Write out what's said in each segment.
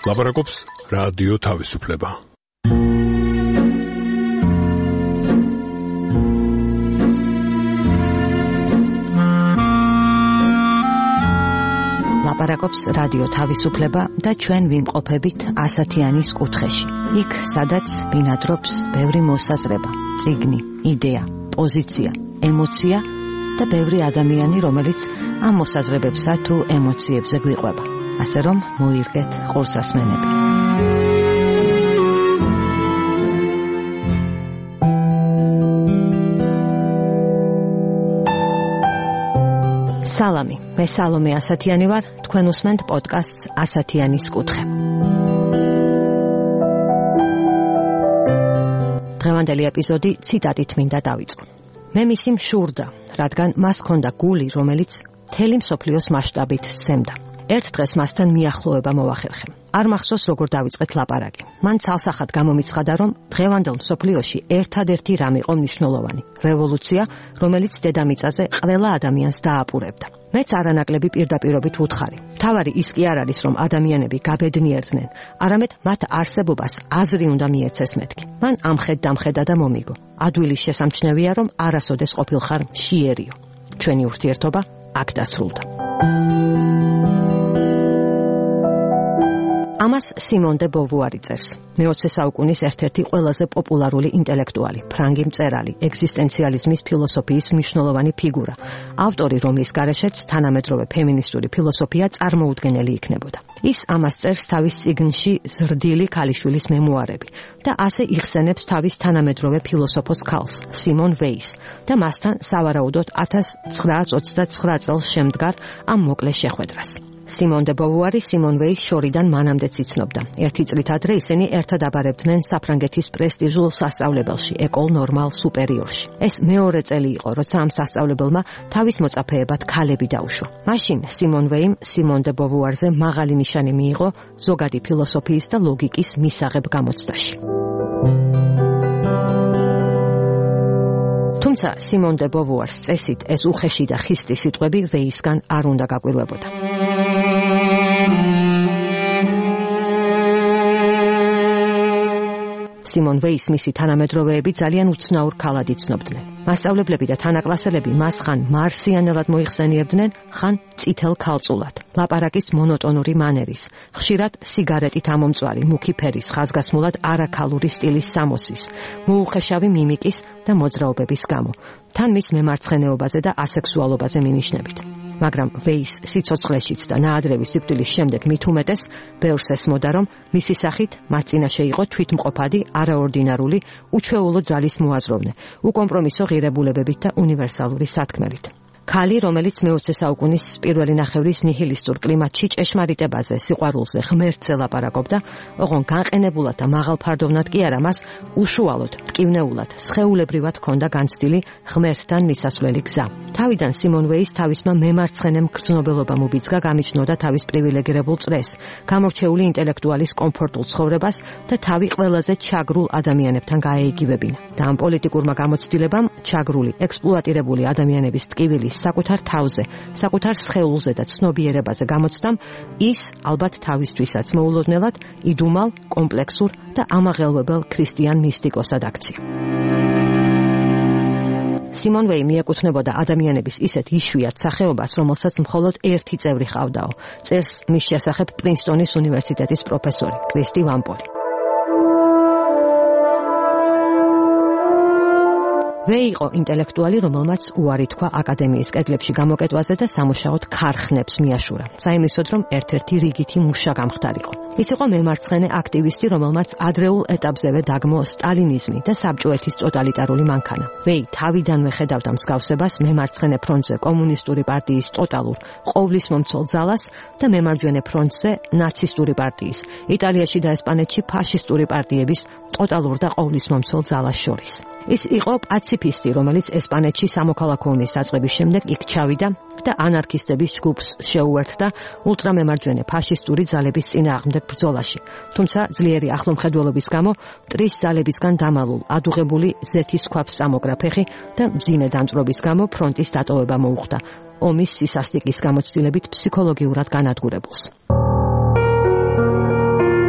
ლაპარაკობს რადიო თავისუფლება. ლაპარაკობს რადიო თავისუფლება და ჩვენ ვიმყოფებით ასათიანის კუთხეში. იქ, სადაც ბინადრობს ბევრი მოსაზრება, წიგნი, იდეა, პოზიცია, ემოცია და ბევრი ადამიანი, რომელიც ამ მოსაზრებებსა თუ ემოციებზე გვიყვება. ასე რომ მოირგეთ ყურსასმენები. სალამი, მე სალომე ასათიანი ვარ, თქვენ უსმენთ პოდკასტს ასათიანის კუთხე. დღევანდელი ეპიზოდი ციტატით მინდა დავიწყო. მე მისი მშურდა, რადგან მას ჰქონდა გული, რომელიც მთელი მსოფლიოს მასშტაბით სცემდა. ერთ დღეს მასთან მიახლოება მოვახერხე. არ მახსოვს როგორ დავიწყეთ ლაპარაკი. მან ცალსახად გამომიცხადა, რომ დღევანდელ მსოფლიოში ერთადერთი რამ იყო მნიშვნელოვანი, რევოლუცია, რომელიც დედამიწაზე ყველა ადამიანს დააპურებდა. მეც არანაკლები პირდაპირობით ვუთხარი. თავარი ის კი არ არის, რომ ადამიანები გაბედნიერდნენ, არამედ მათ არსებობას აზრი უნდა მიეცეს მეთქი. მან ამხედა და მომიგო. ადვილის შესამჩნევია, რომ არასოდეს ყოფილხარ მშიერიო. ჩვენი ურთიერთობა აქ დასრულდა. ამას სიმონ დე ბოვუარი წერს. მე-20 საუკუნის ერთ-ერთი ყველაზე პოპულარული ინტელექტუალი, ფრანგი მწერალი, ეგზისტენციალიზმის ფილოსოფიის მნიშვნელოვანი ფიგურა, ავტორი, რომლის გარეშეც თანამედროვე ფემინისტური ფილოსოფია წარმოუდგენელი იქნებოდა. ის ამას წერს თავის წიგნში ზრდილი ქალიშვილის მემუარები და ასე იხსენებს თავის თანამედროვე ფილოსოფოს ქალს, სიმონ ვეის და მასთან სავარაუდოდ 1929 წელს შემდგარ ამ მოკლე შეხვედრას. სიმონ დე ბოვუარი სიმონ ვეის შორიდან მანამდეც იცნობდა. ერთი წლით ადრე ისინი ერთად აბარებდნენ საფრანგეთის პრესტიჟულ სასწავლებელში, ეკოლ ნორმალ სუპერიორში. ეს მეორე წელი იყო, როცა ამ სასწავლებელმა თავის მოწაფეებად ქალები დაუშვა. მაშინ სიმონ ვეიმ სიმონ დე ბოვუარზე მაღალი ნიშანი მიიღო ზოგადი ფილოსოფიის და ლოგიკის მისაღებ გამოცდაში. თუმცა სიმონ დე ბოვუარს წესით ეს უხეში და ხისტი სიტყვები ვეისგან არ უნდა გაკვირვებოდა. სიმონ ვეის მისი თანამედროვეები ძალიან უცნაურ ქალად იცნობდნენ. მასწავლებლები და თანაკლასელები მას ხან მარსიანელად მოიხსენიებდნენ, ხან წითელ ქალწულად. ლაპარაკის მონოტონური მანერის, ხშირად სიგარეტით ამომწვარი, მუქი ფერის, ხაზგასმულად არაქალური სტილის სამოსის, მოუხეშავი მიმიკის და მოძრაობების გამო. თან მის მემარცხენეობაზე და ასექსუალობაზე მინიშნებით. მაგრამ ვეის სიცოცხლეშიც და ნაადრევი სიკვდილის შემდეგ მით უმეტეს ბევრს ესმოდა, რომ მისი სახით მათ წინაშე იყო თვითმყოფადი, არაორდინარული, უჩვეულო ძალის მოაზროვნე, უკომპრომისო ღირებულებებით და უნივერსალური სათქმელით. ქალი, რომელიც მე-20 საუკუნის პირველი ნახევრის ნიჰილისტურ კლიმატში ჭეშმარიტებაზე, სიყვარულზე, ღმერთზე ლაპარაკობდა, ოღონ განყენებულად და მაღალფარდოვნად კი არა, მას უშუალოდ, ტკივნეულად, სხეულებრივად ჰქონდა განცდილი ღმერთთან მისასვლელი გზა. თავიდან სიმონ ვეის თავისმა მემარცხენე მგრძნობელობამ უბიძგა, გამიჩნოდა თავის პრივილეგირებულ წრეს, გამორჩეული ინტელექტუალის კომფორტულ ცხოვრებას და თავი ყველაზე ჩაგრულ ადამიანებთან გაეიგივებინა. და ამ პოლიტიკურმა გამოცდილებამ ჩაგრული, ექსპლუატირებული ადამიანების ტკივილის საკუთარ თავზე, საკუთარ სხეულზე და ცნობიერებაზე გამოცდამ, ის ალბათ თავისთვისაც მოულოდნელად იდუმალ, კომპლექსურ და ამაღელვებელ ქრისტიან მისტიკოსად აქცია. სიმონ ვეი მიეკუთვნებოდა ადამიანების ისეთ იშვიათ სახეობას, რომელსაც მხოლოდ ერთი წევრი ჰყავდაო. წერს მის შესახებ პრინსტონის უნივერსიტეტის პროფესორი კრისტი ვამპოლი. ვეი იყო ინტელექტუალი, რომელმაც უარი თქვა აკადემიის კედლებში გამოკეტვაზე და სამუშაოდ ქარხნებს მიაშურა. საიმისოდ, რომ ერთ-ერთი რიგითი მუშა გამხდარიყო. ის იყო მემარცხენე აქტივისტი, რომელმაც ადრეულ ეტაპზევე დაგმო სტალინიზმი და საბჭოეთის ტოტალიტარული მანქანა. ვეი თავიდანვე ხედავდა მსგავსებას მემარცხენე ფრონტზე კომუნისტური პარტიის ტოტალურ ყოვლისმომცველ ძალას და მემარჯვენე ფრონტზე ნაცისტური პარტიის, იტალიაში და ესპანეთში ფაშისტური პარტიების ტოტალურ და ყოვლისმომცველ ძალას შორის. ის იყო პაციფისტი, რომელიც ესპანეთში სამოქალაქო ომის დაწყების შემდეგ იქ ჩავიდა და ანარქისტების ჯგუფს შეუერთდა ულტრამემარჯვენე ფაშისტური ძალების წინააღმდეგ ბრძოლაში. თუმცა ძლიერი ახლომხედველობის გამო მტრის ძალებისგან დამალულ, ადუღებული ზეთის ქვაბს წამოგრა ფეხი და მძიმე დამწვრობის გამო ფრონტის დატოვება მოუხდა. ომის სისასტიკის გამოცდილებით ფსიქოლოგიურად განადგურებულს.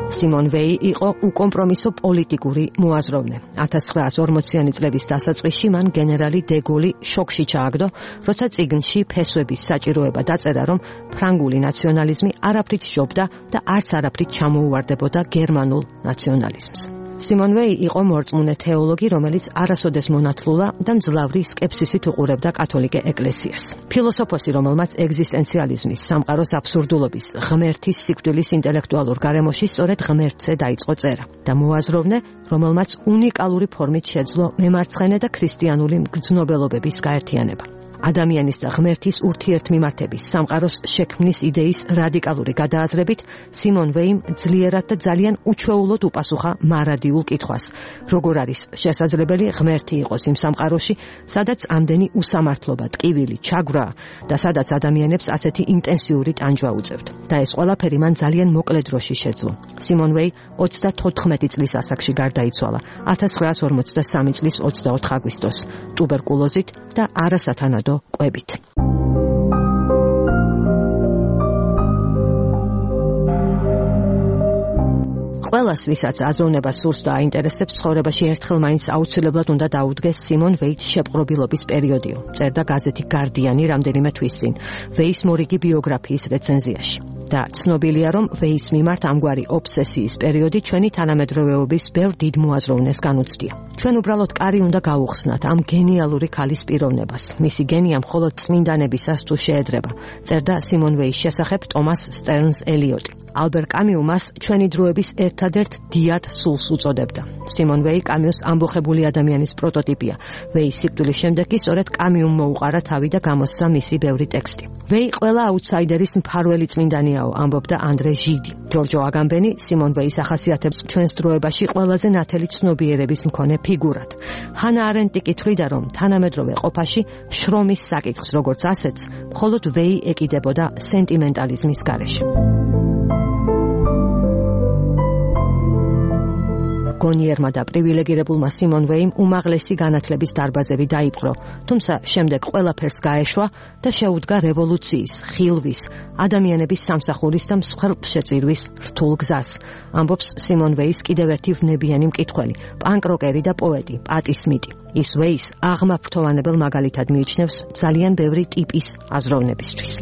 სიმონ ვეი იყო უკომპრომისო პოლიტიკური მოაზროვნე. 1940-იანი წლების დასაწყისში მან გენერალი დე გოლი შოკში ჩააგდო, როცა წიგნში ფესვების საჭიროება დაწერა, რომ ფრანგული ნაციონალიზმი არაფრით შობდა და არც არაფრით ჩამოუვარდებოდა გერმანულ ნაციონალიზმს. სიმონ ვეი იყო მორწმუნე თეოლოგი, რომელიც არასოდეს მონათლულა და მძლავრი სკეპსისით უყურებდა კათოლიკე ეკლესიას. ფილოსოფოსი, რომელმაც ეგზისტენციალიზმის, სამყაროს აბსურდულობის, ღმერთის სიკვდილის ინტელექტუალურ გარემოში სწორედ ღმერთზე დაიწყო წერა და მოაზროვნე, რომელმაც უნიკალური ფორმით შეძლო მემარცხენე და ქრისტიანული მგრძნობელობების გაერთიანება. ადამიანის და ღმერთის ურთიერთმიმართების სამყაროს შექმნის იდეის რადიკალური გადააზრებით სიმონ ვეიმ ძლიერად და ძალიან უჩვეულოდ უპასუხა მარადიულ კითხვას, როგორ არის შესაძლებელი ღმერთი იყოს იმ სამყაროში, სადაც ამდენი უსამართლობა, ტკივილი, ჩაგვრა და სადაც ადამიანებს ასეთი ინტენსიური ტანჯვა უწევთ. და ეს ყველაფერი მან ძალიან მოკლე დროში შეძლო. სიმონ ვეი 34 წლის ასაკში გარდაიცვალა 1953 წლის 24 აგვისტოს ტუბერკულოზით და არასათანადო კვებით. ყველას, ვისაც აზროვნება სურს და აინტერესებს, ცხოვრებაში ერთხელ მაინც აუცილებლად უნდა დაუდგეს სიმონ ვეის შეპყრობილობის პერიოდიო. წერდა გაზეთი გარდიანი რამდენიმე თვის წინ ვეის მორიგი ბიოგრაფიის რეცენზიაში. და ცნობილია, რომ ვეის მიმართ ამგვარი ობსესიის პერიოდი ჩვენი თანამედროვეობის ბევრ დიდ მოაზროვნეს განუცდია. ჩვენ უბრალოდ კარი უნდა გავუხსნათ ამ გენიალური ქალის პიროვნებას. მისი გენია მხოლოდ წმინდანებისას თუ შეედრება. წერდა სიმონ ვეის შესახებ ტომას სტერნს ელიოტი. ალბერ კამიუ მას ჩვენი დროების ერთადერთ დიად სულს უწოდებდა. სიმონ ვეი კამიუს ამბოხებული ადამიანის პროტოტიპია. ვეის სიკვდილის შემდეგ კი სწორედ კამიუმ მოუყარა თავი და გამოსცა მისი ბევრი ტექსტი. ვეი ყველა აუთსაიდერის მფარველი წმინდანიაო, ამბობდა ანდრე ჟიდი. ჯორჯო აგამბენი სიმონ ვეის ახასიათებს ჩვენს დროებაში ყველაზე ნათელი ცნობიერების მქონე ფიგურად. ჰანა არენტი კითხვიდა, რომ თანამედროვე ყოფაში შრომის საკითხს როგორც ასეთს, მხოლოდ ვეი ეკიდებოდა სენტიმენტალიზმის გარეშე. გონიერმა და პრივილეგირებულმა სიმონ ვეიმ უმაღლესი განათლების დარბაზები დაიპყრო, თუმცა შემდეგ ყველაფერს გაეშვა და შეუდგა რევოლუციის, ხილვის, ადამიანების სამსახურის და მსხვერპლშეწირვის რთულ გზას. ამბობს სიმონ ვეის კიდევ ერთი ვნებიანი მკითხველი, პანკ-როკერი და პოეტი, პატი სმიტი. ის ვეის აღმაფრთოვანებელ მაგალითად მიიჩნევს ძალიან ბევრი ტიპის აზროვნებისთვის.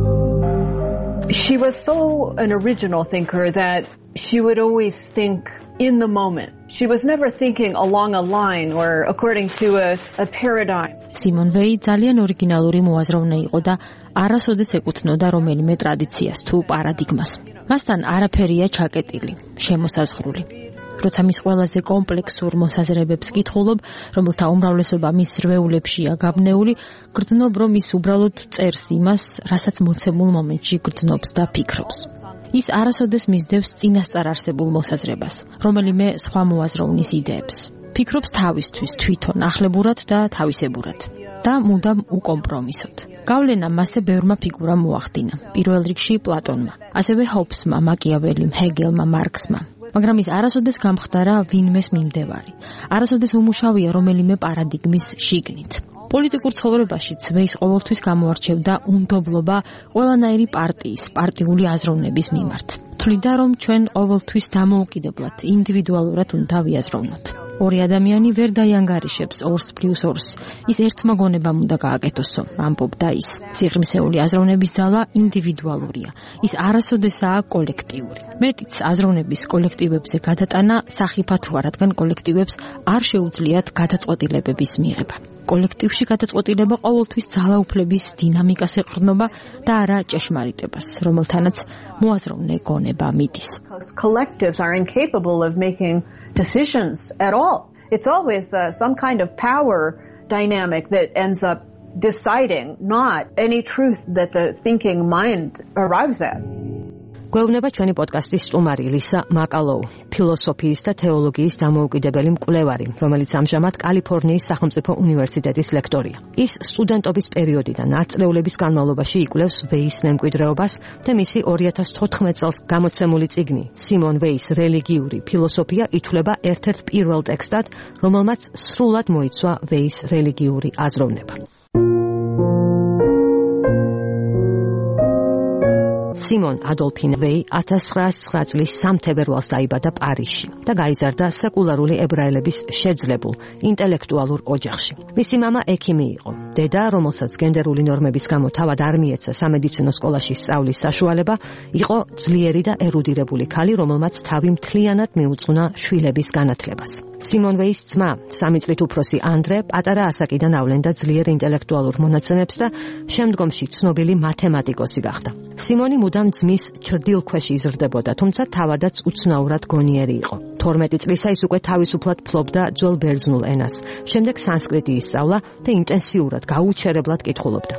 She was so an original thinker that she would always think in the moment. She was never thinking along a line or according to a paradigm. Simon Weil ძალიან ორიგინალური მოაზროვნე იყო და არასოდეს ეკუთვნოდა რომელიმე ტრადიციას თუ პარადიგმას. მასთან არაფერია ჩაკეტილი, შემოსაზღვრული. როცა მის ყველაზე კომპლექსურ მოსაზრებებს კითხულობ, რომელთა უმრავლესობა მის რვეულებშია გაბნეული, გრძნობ, რომ ის უბრალოდ წერს იმას, რასაც მოცემულ მომენტში გრძნობს და ფიქრობს. ის არასოდეს მისდევს წინასწარ არსებულ მოსაზრებას, რომელიმე სხვა მოაზროვნის იდეებს. ფიქრობს თავისთვის, თვითონ, ახლებურად და თავისებურად და მუდამ უკომპრომისოდ. გავლენა მასზე ბევრმა ფიგურამ მოახდინა, პირველ რიგში პლატონმა, ასევე ჰობსმა, მაკიაველიმ, ჰეგელმა, მარქსმა. მაგრამ ის არასოდეს გამხდარა ვინმეს მიმდევარი. არასოდეს უმუშავია რომელიმე პარადიგმის შიგნით. პოლიტიკურ ცხოვრებაშიც ვეის ყოველთვის გამოარჩევდა უნდობლობა ყველანაირი პარტიის, პარტიული აზროვნების მიმართ. თვლიდა, რომ ჩვენ ყოველთვის დამოუკიდებლად, ინდივიდუალურად უნდა ვიაზროვნოთ. ორი ადამიანი ვერ დაიანგარიშებს 2+2. ის ერთმა გონებამ უნდა გააკეთოსო, ამბობდა ის. სიღრმისეული აზროვნების ძალა ინდივიდუალურია. ის არასოდესაა კოლექტიური. მეტიც აზროვნების კოლექტივებზე გადატანა სახიფათოა, რადგან კოლექტივებს არ შეუძლიათ გადაწყვეტილებების მიღება. კოლექტივში გადაწყვეტილება ყოველთვის ძალაუფლების დინამიკას ეყრდნობა და არა ჭეშმარიტებას, რომელთანაც მოაზროვნე გონება მიდის. Collectives are incapable of making decisions at all. It's always some kind of power dynamic that ends up deciding, not any truth that the thinking mind arrives at. გვეუბნება ჩვენი პოდკასტის სტუმარი ლისა მაკალოუ, ფილოსოფიის და თეოლოგიის დამოუკიდებელი მკვლევარი, რომელიც ამჟამად კალიფორნიის სახელმწიფო უნივერსიტეტის ლექტორია. ის სტუდენტობის პერიოდიდან ათწლეულების განმავლობაში იკვლევს ვეის მემკვიდრეობას და მისი 2014 წელს გამოცემული წიგნი სიმონ ვეის რელიგიური ფილოსოფია ითვლება ერთ-ერთ პირველ ტექსტად, რომელმაც სრულად მოიცვა ვეის რელიგიური აზროვნება. სიმონ ადოლფინ ვეი 1909 წლის 3 თებერვალს დაიბადა პარიზში და გაიზარდა სეკულარული ებრაელების შეძლებულ ინტელექტუალურ ოჯახში. მისი მამა ექიმი იყო. დედა, რომელსაც გენდერული ნორმების გამო თავად არ მიეცა სამედიცინო სკოლაში სწავლის საშუალება, იყო ძლიერი და ერუდირებული ქალი, რომელმაც თავი მთლიანად მიუძღვნა შვილების განათლებას. სიმონ ვეის ძმა, 3 წლით უფროსი ანდრე, პატარა ასაკიდან ავლენდა ძლიერ ინტელექტუალურ მონაცემებს და შემდგომში ცნობილი მათემატიკოსი გახდა. სიმონი მუდამ ძმის ჩრდილქვეშ იზრდებოდა, თუმცა თავადაც უცნაურად გონიერი იყო. 12 წლისა ის უკვე თავისუფლად ფლობდა ძველ ბერძნულ ენას. შემდეგ სანსკრიტი ისწავლა და ინტენსიურად, გაუჩერებლად კითხულობდა.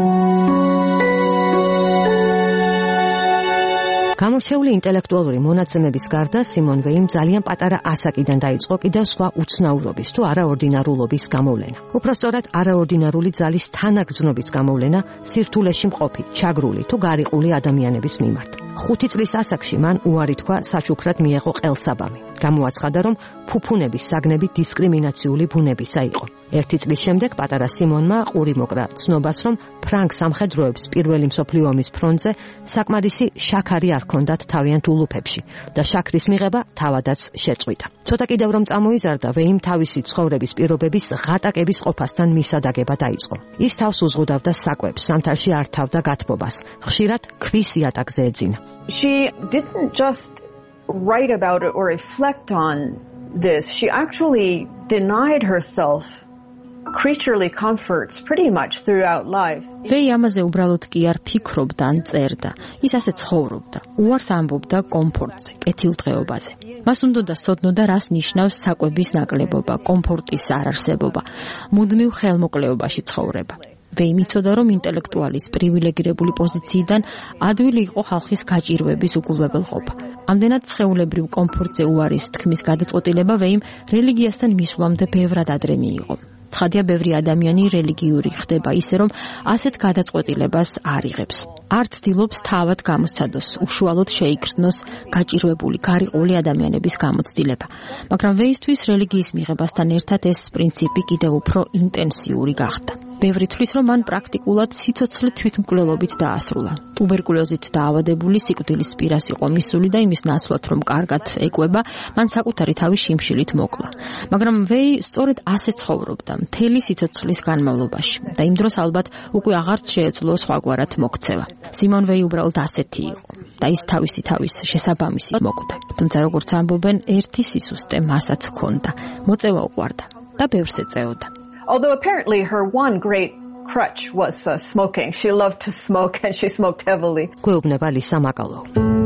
გამორჩეული ინტელექტუალური მონაცემების გარდა სიმონ ვეიმ ძალიან პატარა ასაკიდან დაიწყო კიდევ სხვა უცნაურობის თუ არაორდინარულობის გამოვლენა. უпростоრად არაორდინარული ძალის თანაგრძნობის გამოვლენა სირთულეში მყოფი, ჩაგრული თუ გარიყული ადამიანების მიმართ. 5 წლის ასაკში მან უარი თქვა საჩუქრად მიეღო ყელსაბამი. გამოაცხადა, რომ ფუფუნების საგნები დისკრიმინაციული ბუნებისა იყო. 1 წლის შემდეგ პატარა სიმონმა ყური მოკრა ცნობას, რომ ფრანგ სამხედროებს პირველი მსოფლიო ომის ფრონტზე საკმარისი შაქარი არ ჰქონდათ თავიანთ ულუფებში და შაქრის მიღება თავადაც შეწყვიტა. ცოტა კიდევ რომ წამოიზარდა, ვეიმ თავისი ცხოვრების პირობების ღატაკების ყოფასთან მისადაგება დაიწყო. ის თავს უზღუდავდა საკვებს, ზამთარში არ თავდა გათბობას, ხშირად ქვის იატაკზე ეძინა. She didn't just write about it or reflect on this. She actually denied herself creaturely comforts pretty much throughout life. ვეი ამაზე უბრალოდ კი არ ფიქრობდა ან წერდა. ის ასე ცხოვრობდა. უარს ამბობდა კომფორტზე, კეთილდღეობაზე. მას უნდა სწოდნოდა, რას ნიშნავს საკვების ნაკლებობა, კომფორტის არარსებობა, მუდმივ ხელმოკლეობაში ცხოვრება. ვეი მიცოდა, რომ ინტელექტუალის პრივილეგირებული პოზიციიდან ადვილი იყო ხალხის გაჭირვების უგულებელყოფა. ამდენად სხეულებრივ კომფორტზე უარის თქმის გადაწყვეტილება ვეიმ რელიგიასთან მისვლამდე ბევრად ადრე მიიღო. ცხადია, ბევრი ადამიანი რელიგიური ხდება ისე, რომ ასეთ გადაწყვეტილებას არ იღებს. არ ცდილობს თავად გამოსცადოს, უშუალოდ შეიგრძნოს გაჭირვებული, გარიყული ადამიანების გამოცდილება. მაგრამ ვეისთვის რელიგიის მიღებასთან ერთად ეს პრინციპი კიდევ უფრო ინტენსიური გახდა. ბევრი თვლის, რომ მან პრაქტიკულად სიცოცხლე თვითმკვლელობით დაასრულა. ტუბერკულოზით დაავადებული სიკვდილის პირას იყო მისული და იმის ნაცვლად, რომ კარგად ეკუება, მან საკუთარი თავი შიმშილით მოკლა. მაგრამ ვეი სწორედ ასე ცხოვრობდა მთელი სიცოცხლის განმავლობაში და იმ დროს ალბათ უკვე აღარც შეეძლო სხვაგვარად მოქცევა. სიმონ ვეი უბრალოდ ასეთი იყო და ის თავის შესაბამისი მოკვდა. თუმცა როგორც ამბობენ, ერთი სისუსტე მასაც ჰქონდა. მოწევა უყვარდა და ბევრს ეწეოდა. Although apparently her one great crutch was smoking. She loved to smoke and she smoked heavily. გვეუბნება ლისა მაკალო.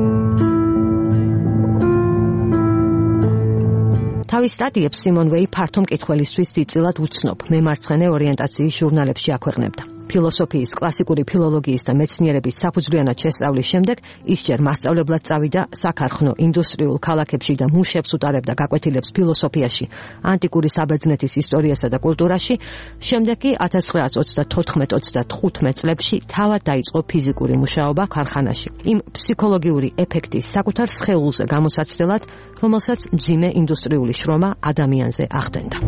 თავის სტატიებს სიმონ ვეი ფართო მკითხველისთვის დიდწილად უცნობ მემარცხენე ორიენტაციის ჟურნალებში აქვეყნებდა. ფილოსოფიის, კლასიკური ფილოლოგიის და მეცნიერების საფუძვლიანად შესწავლის შემდეგ ის ჯერ მასწავლებლად წავიდა საქარხნო ინდუსტრიულ ქალაქებში და მუშებს უტარებდა გაკვეთილებს ფილოსოფიაში, ანტიკური საბერძნეთის ისტორიასა და კულტურაში. შემდეგ კი 1934-35 წლებში თავად დაიწყო ფიზიკური მუშაობა ქარხანაში. იმ ფსიქოლოგიური ეფექტის საკუთარ სხეულზე გამოსაცდელად, რომელსაც მძიმე ინდუსტრიული შრომა ადამიანზე ახდენდა.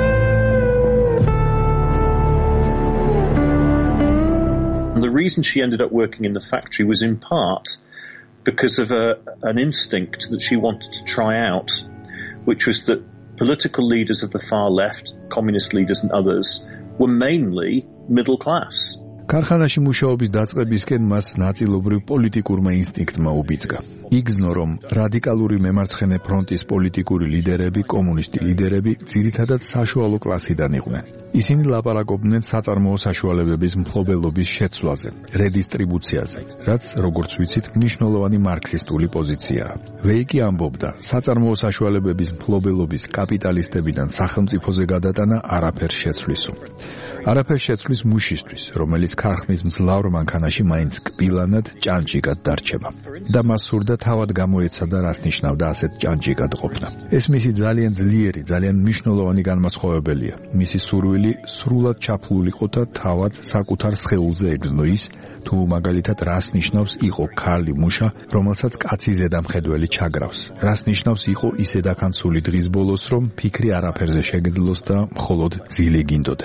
The reason she ended up working in the factory was in part because of an instinct that she wanted to try out, which was that political leaders of the far left, communist leaders and others, were mainly middle class. ქარხანაში მუშაობის დაწყებისკენ მას ნაწილობრივ პოლიტიკურმა ინსტინქტმა უბიძგა. იგრძნო, რომ რადიკალური მემარცხენე ფრონტის პოლიტიკური ლიდერები, კომუნისტი ლიდერები ძირითადად საშუალო კლასიდან იყვნენ. ისინი ლაპარაკობდნენ საწარმოო საშუალებების მფლობელობის შეცვლაზე, რედისტრიბუციაზე, რაც, როგორც ვიცით, მნიშვნელოვანი მარქსისტული პოზიციაა. ვეი კი ამბობდა, საწარმოო საშუალებების მფლობელობის კაპიტალისტებიდან სახელმწიფოზე გადატანა არაფერს შეცვლისო. არაფერს შეცვლის მუშისთვის, რომელიც ქარხნის მძლავრ მანქანაში მაინც კბილანად ჭანჭიკად დარჩება. და მას სურდა თავად გამოეცადა, რას ნიშნავდა ასეთ ჭანჭიკად ყოფნა. ეს მისი ძალიან ძლიერი, ძალიან მნიშვნელოვანი განმასხვავებელია. მისი სურვილი სრულად ჩაფლულიყო და თავად საკუთარ სხეულზე ეგრძნო ის, თუ მაგალითად რას ნიშნავს იყო ქალი მუშა, რომელსაც კაცი ზედამხედველი ჩაგრავს. რას ნიშნავს იყო ისე დაქანცული დღის ბოლოს, რომ ფიქრი არაფერზე შეგძლოს და მხოლოდ ძილი გინდოდეს.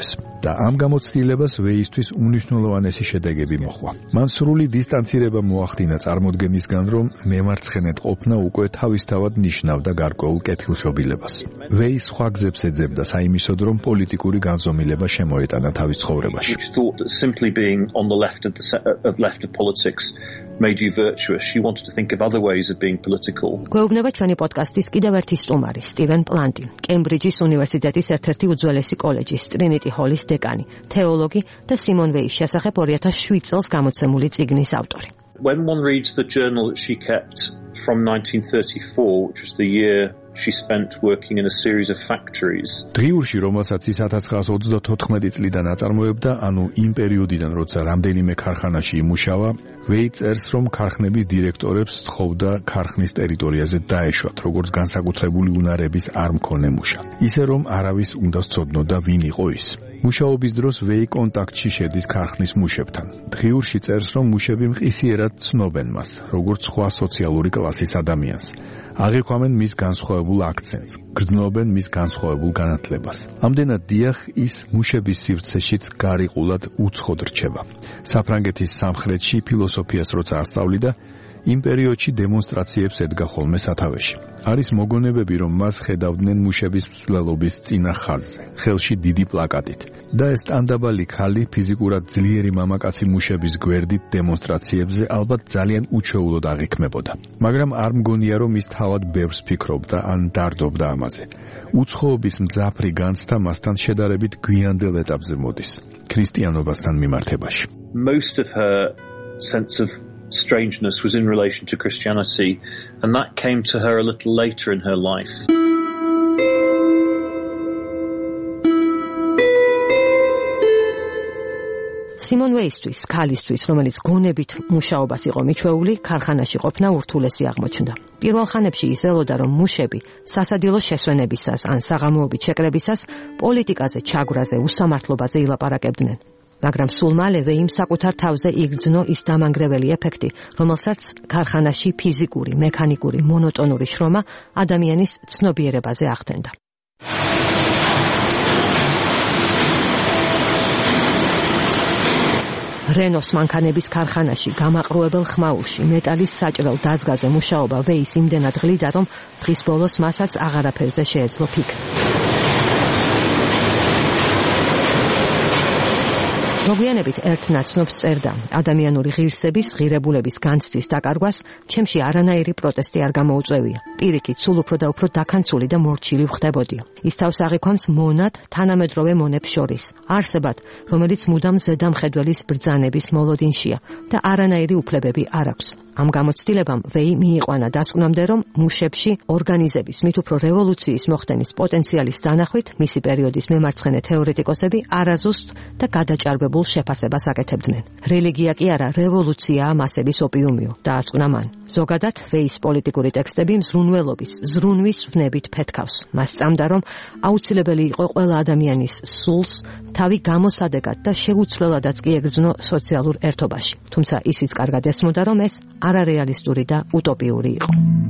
და ამ გამოცდილებას ვეისთვის უნიშნულოვანესი შედეგები მოჰყვა. მან სრული დისტანცირება მოახდინა წარმოდგენისგან, რომ მემარცხენედ ყოფნა უკვე თავისთავად ნიშნავდა გარკვეულ კეთილშობილებას. ვეი სხვა გზებს ეძებდა საიმისოდ, რომ პოლიტიკური განზომილება შემოეტანა თავის ცხოვრებაში. Simply being on the left of politics made you virtuous. She wanted to think of other ways of being political. გვეუბნება ჩვენი პოდკასტის კიდევ ერთი სტუმარი, სტივენ პლანტი, კემბრიჯის უნივერსიტეტის ერთ-ერთი უძველესი კოლეჯის, ტრინიტი ჰოლის დეკანი, თეოლოგი და სიმონ ვეის შესახებ 2007 წელს გამოცემული წიგნის ავტორი. When one reads the journal that she kept from 1934, which was the year she spent working in a series of factories. დღიურში, რომელსაც ის 1934 წლიდან აწარმოებდა, ანუ იმ პერიოდიდან, როცა რამდენიმე ქარხანაში იმუშავა, ვეი წერს, რომ ქარხნების დირექტორებს სთხოვდა ქარხნის ტერიტორიაზე დაეშვათ, როგორც განსაკუთრებული უნარების არ მქონე მუშა. ისე რომ არავის უნდა სცოდნოდა, ვინ იყო ის. მუშაობის დროს ვეი კონტაქტში შედის ქარხნის მუშებთან. დღიურში წერს, რომ მუშები მყისიერად ცნობენ მას, როგორც სხვა სოციალური კლასის ადამიანს. აღიქვამენ მის განსხვავებულ აქცენტს, გრძნობენ მის განსხვავებულ განათლებას. ამდენად დიახ, ის მუშების სივრცეშიც გარიყულად უცხოდ რჩება. საფრანგეთის სამხრეთში ფილოსოფიას როცა ასწავლიდა, იმ პერიოდში დემონსტრაციებს ედგა ხოლმე სათავეში. არის მოგონებები, რომ მას ხედავდნენ მუშების მსვლელობის წინა ხაზზე, ხელში დიდი პლაკატით. და ეს ტანდაბალი ქალი ფიზიკურად ძლიერი მამაკაცი მუშების გვერდით დემონსტრაციებზე ალბათ ძალიან უჩვეულოდ აღიქმებოდა. მაგრამ არ მგონია, რომ ის თავად ბევრს ფიქრობდა ან დარდობდა ამაზე. უცხოობის მძაფრი განცდა მასთან შედარებით გვიანდელ ეტაპზე მოდის, ქრისტიანობასთან მიმართებაში. Most of her sense of strangeness was in relation to Christianity, and that came to her a little later in her life. სიმონ ვეისთვის, ქალისთვის, რომელიც გონებით მუშაობას იყო მიჩვეული, ქარხანაში ყოფნა ურთულესი აღმოჩნდა. პირველ ხანებში ის ელოდა, რომ მუშები სასადილო შესვენებისას ან საღამოობით შეკრებისას პოლიტიკაზე, ჩაგვრაზე, უსამართლობაზე ილაპარაკებდნენ. მაგრამ სულ მალევე იმ საკუთარ თავზე იგრძნო ის დამანგრეველი ეფექტი, რომელსაც ქარხანაში ფიზიკური, მექანიკური, მონოტონური შრომა ადამიანის ცნობიერებაზე ახდენდა. რენოს მანქანების ქარხანაში, გამაყრუებელ ხმაურში, მეტალის საჭრელ დაზგაზე მუშაობა ვეის იმდენად გლიდა, რომ დღის ბოლოს მასაც აღარაფერზე შეეძლო ფიქრი. მოგვიანებით ერთ ნაცნობს წერდა, ადამიანური ღირსების, ღირებულების განცდის დაკარგვას ჩემში არანაირი პროტესტი არ გამოუწვევია. პირიქით, სულ უფრო და უფრო დაქანცული და მორჩილი ვხდებოდია. ის თავს აღიქვამს მონად თანამედროვე მონებს შორის, არსებად, რომელიც მუდამ ზედამხედველის ბრძანების მოლოდინშია და არანაირი უფლებები არ აქვს. ამ გამოცდილებამ ვეი მიიყვანა დასკვნამდე, რომ მუშებში ორგანიზების, მით უფრო რევოლუციის მოხდენის პოტენციალის დანახვით მისი პერიოდის მემარცხენე თეორეტიკოსები არაზუსტ და გადაჭარბებულ შეფასებას აკეთებდნენ. რელიგია კი არა, რევოლუციაა მასების ოპიუმიო, დაასკვნა მან. ზოგადად, ვეის პოლიტიკური ტექსტები მზრუნველობის, ზრუნვის ვნებით ფეთქავს. მას სწამდა, რომ აუცილებელი იყო ყველა ადამიანის სულს თავი გამოსადეგად და შეუცვლელადაც კი ეგრძნო სოციალურ ერთობაში. თუმცა ისიც კარგად ესმოდა, რომ ეს არარეალისტური და უტოპიური იყო.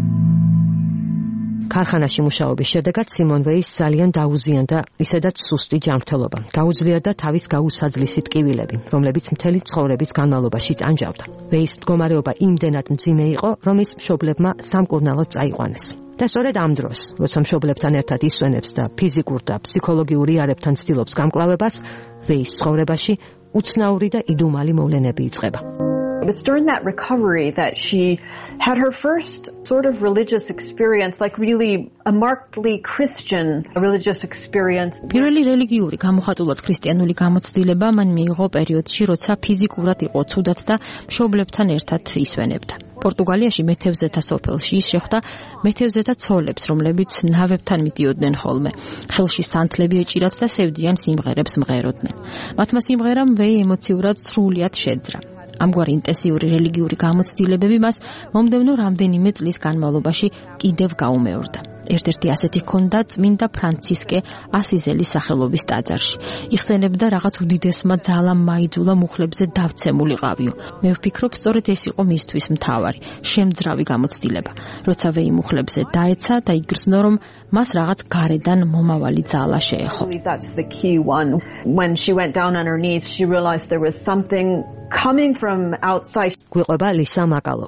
ქარხანაში მუშაობის შედეგად სიმონ ვეის ძალიან დაუზიანდა ისედაც სუსტი ჯანმრთელობა. გაუძლიერდა თავის გაუსაძლისი ტკივილები, რომლებიც მთელი ცხოვრების განმავლობაში ტანჯავდა. ვეის მდგომარეობა იმდენად მძიმე იყო, რომ ის მშობლებმა სამკურნალოდ წაიყვანეს. და სწორედ ამ დროს, როცა მშობლებთან ერთად ისვენებს და ფიზიკურ და ფსიქოლოგიურ იარებთან ცდილობს გამკლავებას, ვეის ცხოვრებაში უცნაური და იდუმალი მოვლენები იწყება. It was during that recovery that she had her first sort of religious experience, like really a markedly Christian religious experience. პირველი რელიგიური გამოხატულად ქრისტიანული გამოცდილება მან მიიღო პერიოდში, როცა ფიზიკურად იყო ცუდად და მშობლებთან ერთად ისვენებდა. პორტუგალიაში მეთევზეთა სოფელში ის შეხვდა მეთევზეთა ცოლებს, რომლებიც ნავებთან მიდიოდნენ ხოლმე. ხელში სანთლები ეჭირათ და სევდიან სიმღერებს მღეროდნენ. მათმა სიმღერამ ვეი ემოციურად სრულიად შეძრა. ამგვარი ინტენსიური რელიგიური გამოცდილებები მას მომდევნო რამდენიმე წლის განმავლობაში კიდევ გაუმეორდა. ერთ-ერთი ასეთი ჰქონდა წმინდა ფრანცისკე ასიზელის სახელობის ტაძარში. იხსენებდა რაღაც უდიდესმა ძალამ მაიძულა მუხლებზე დავცემულიყავიო. მე ვფიქრობ, სწორედ ეს იყო მისთვის მთავარი, შემძრავი გამოცდილება. როცა ვეი მუხლებზე დაეცა და იგრძნო, რომ მას რაღაც გარედან მომავალი ძალა შეეხო. That's the key one. When she went down on her knees, she realized there was something coming from outside. გვიყვება ლისა მაკალო.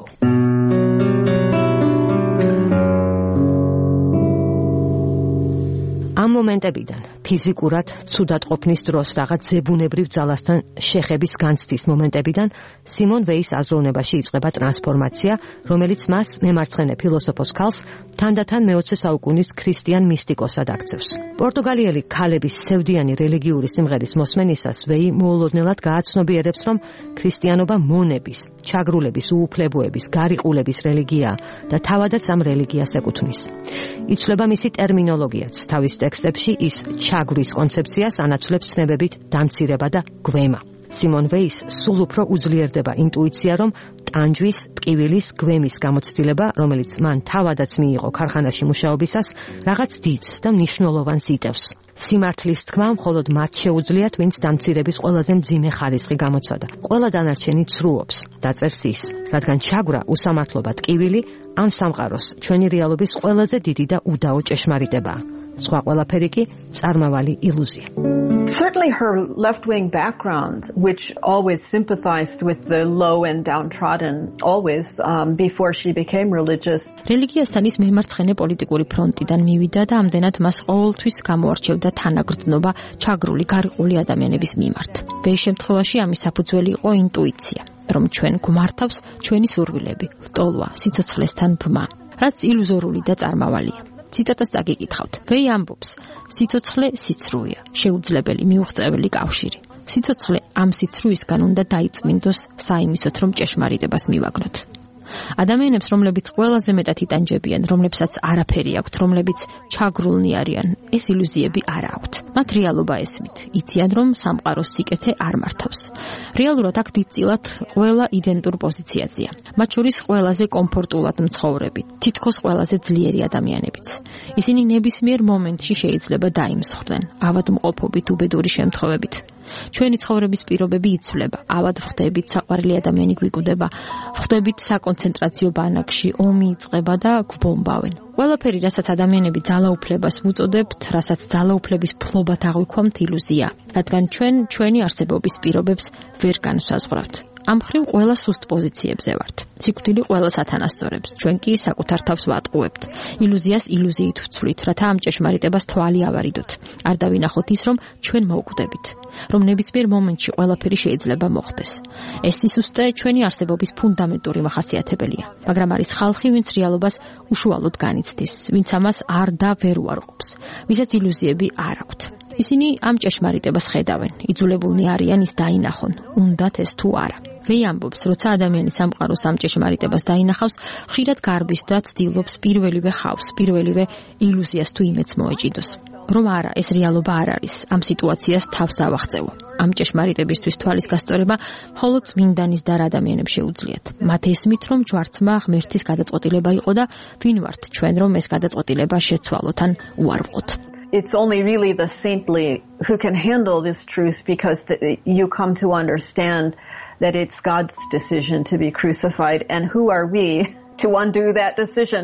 ამ მომენტებიდან ფიზიკურად ცუდად ყოფნის დროს რაღაც ზებუნებრივ ძალასთან შეხების განცდის მომენტებიდან სიმონ ვეის აზროვნებაში იწყება ტრანსფორმაცია, რომელიც მას მემარცხენე ფილოსოფოს ქალს თანდათან მე-20 საუკუნის ქრისტიან მისტიკოსად აქცევს. პორტუგალიელი ქალების სევდიანი რელიგიური სიმღერის მოსმენისას ვეი მოულოდნელად გააცნობიერებს, რომ ქრისტიანობა მონების, ჩაგრულების, უუფლებოების, გარიყულების რელიგიაა და თავადაც ამ რელიგიას ეკუთვნის. იცვლება მისი ტერმინოლოგიაც, თავის ტექსტებში ის ჩაგვრის კონცეფციას ანაცვლებს ცნებებით დამცირება და გვემა. სიმონ ვეის სულ უფრო უძლიერდება ინტუიცია, რომ ტანჯვის, ტკივილის, გვემის გამოცდილება, რომელიც მან თავადაც მიიღო ქარხანაში მუშაობისას, რაღაც დიდს და მნიშვნელოვანს იტევს. სიმართლის თქმა მხოლოდ მათ შეუძლიათ, ვინც დამცირების ყველაზე მძიმე ხარისხი გამოცადა. ყველა დანარჩენი ცრუობს, დაწერს ის, რადგან ჩაგვრა, უსამართლობა, ტკივილი ამ სამყაროს ჩვენი რეალობის ყველაზე დიდი და უდაო ჭეშმარიტებაა. სხვა ყველაფერი კი წარმავალი ილუზია. Certainly her left-wing background, which always sympathized with the low and downtrodden, always before she became religious. რელიგიასთან ის მემარცხენე პოლიტიკური ფრონტიდან მივიდა და ამდენად მას ყოველთვის გამოარჩევდა თანაგრძნობა ჩაგრული, გარიყული ადამიანების მიმართ. ვეის შემთხვევაში ამის საფუძველი იყო ინტუიცია, რომ ჩვენ გვმართავს ჩვენი სურვილები, ლტოლვა, სიცოცხლესთან ბმა, რაც ილუზორული და წარმავალია. ციტატას წაგიკითხავთ. ვეი ამბობს, სიცოცხლე სიცრუეა, შეუძლებელი მიუღწეველი კავშირი. სიცოცხლე ამ სიცრუისგან უნდა დაიწმინდოს საიმისოთ, რომ ჭეშმარიტებას მივაგნოთ. ადამიანებს, რომლებიც ყველაზე მეტად იტანჯებიან, რომლებსაც არაფერი აქვთ, რომლებიც ჩაგრულნი არიან, ეს ილუზიები არ აქვთ. მათ რეალობა ესმით, იციან, რომ სამყაროს სიკეთე არ მართავს. რეალურად აქ დიდწილად ყველა იდენტურ პოზიციაზეა. მათ შორის ყველაზე კომფორტულად მცხოვრები, თითქოს ყველაზე ძლიერი ადამიანებიც. ისინი ნებისმიერ მომენტში შეიძლება დაიმსხვრდნენ, ავადმყოფობით, უბედური შემთხვევებით. ჩვენი ცხოვრების პირობები იცვლება, ავად ვხდებით, საყვარელი ადამიანი გვიკუდება, ვხდებით საკონცენტრაციო ბანაკში, ომი იწყება და გვბომბავენ. ყველაფერი, რასაც ადამიანები ძალაუფლებას ვუწოდებთ, რასაც ძალაუფლების ფლობად აღვიქვამთ, ილუზია, რადგან ჩვენ ჩვენი არსებობის პირობებს ვერ განვსაზღვრავთ. ამ მხრივ ყველა სუსტ პოზიციებზე ვართ. სიკვდილი ყველას ათანასწორებს, ჩვენ კი საკუთარ თავს ვატყუებთ. ილუზიას ილუზიით ვცვლით, რათა ამ ჭეშმარიტებას თვალი ავარიდოთ. არ დავინახოთ ის, რომ ჩვენ მოვკვდებით, რომ ნებისმიერ მომენტში ყველაფერი შეიძლება მოხდეს. ეს სისუსტე ჩვენი არსებობის ფუნდამენტური მახასიათებელია, მაგრამ არის ხალხი, ვინც რეალობას უშუალოდ განიცდის, ვინც ამას არ და ვერ უარყოფს, ვისაც ილუზიები არ აქვთ. ისინი ამ ჭეშმარიტებას ხედავენ, იძულებულნი არიან ის დაინახონ, უნდათ ეს თუ არა. ვეი ამბობს, როცა ადამიანი სამყაროს ამ ჭეშმარიტებას დაინახავს, ხშირად გარბის და ცდილობს პირველივე ხავს, პირველივე ილუზიას თუ იმედს მოეჭიდოს. რომ არა, ეს რეალობა არ არის, ამ სიტუაციას თავს ავახწევო. ამ ჭეშმარიტებისთვის თვალის გასწორება მხოლოდ წმინდანის და რა ადამიანებს შეუძლიათ. მათ ესმით, რომ ჯვარცმა ღმერთის გადაწყვეტილება იყო და ვინ ვართ ჩვენ, რომ ეს გადაწყვეტილება შეცვალოთ ან უარყოთ. It's only really the saintly who can handle this truth, because you come to understand that it's God's decision to be crucified, and who are we to undo that decision?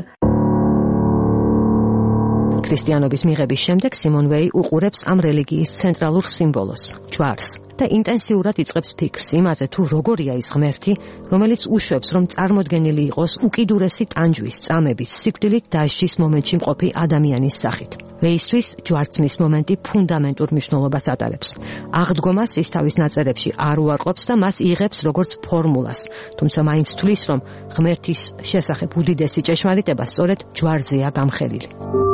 ქრისტიანობის მიღების შემდეგ სიმონ ვეი უყურებს ამ რელიგიის ცენტრალურ სიმბოლოს, ჯვარს, და ინტენსიურად იწყებს ფიქრს იმაზე, თუ როგორია ის ღმერთი, რომელიც უშვებს, რომ წარმოდგენილი იყოს უკიდურესი ტანჯვის, წამების, სიკვდილით დასჯის მომენტში მყოფი ადამიანის სახით. ვეისთვის ჯვარცმის მომენტი ფუნდამენტურ მნიშვნელობას ატარებს. აღდგომას ის თავის ნაწერებში არ უარყოფს და მას იღებს როგორც ფორმულას, თუმცა მაინც თვლის, რომ ღმერთის შესახებ უდიდესი ჭეშმარიტება სწორედ ჯვარზეა გამხელილი.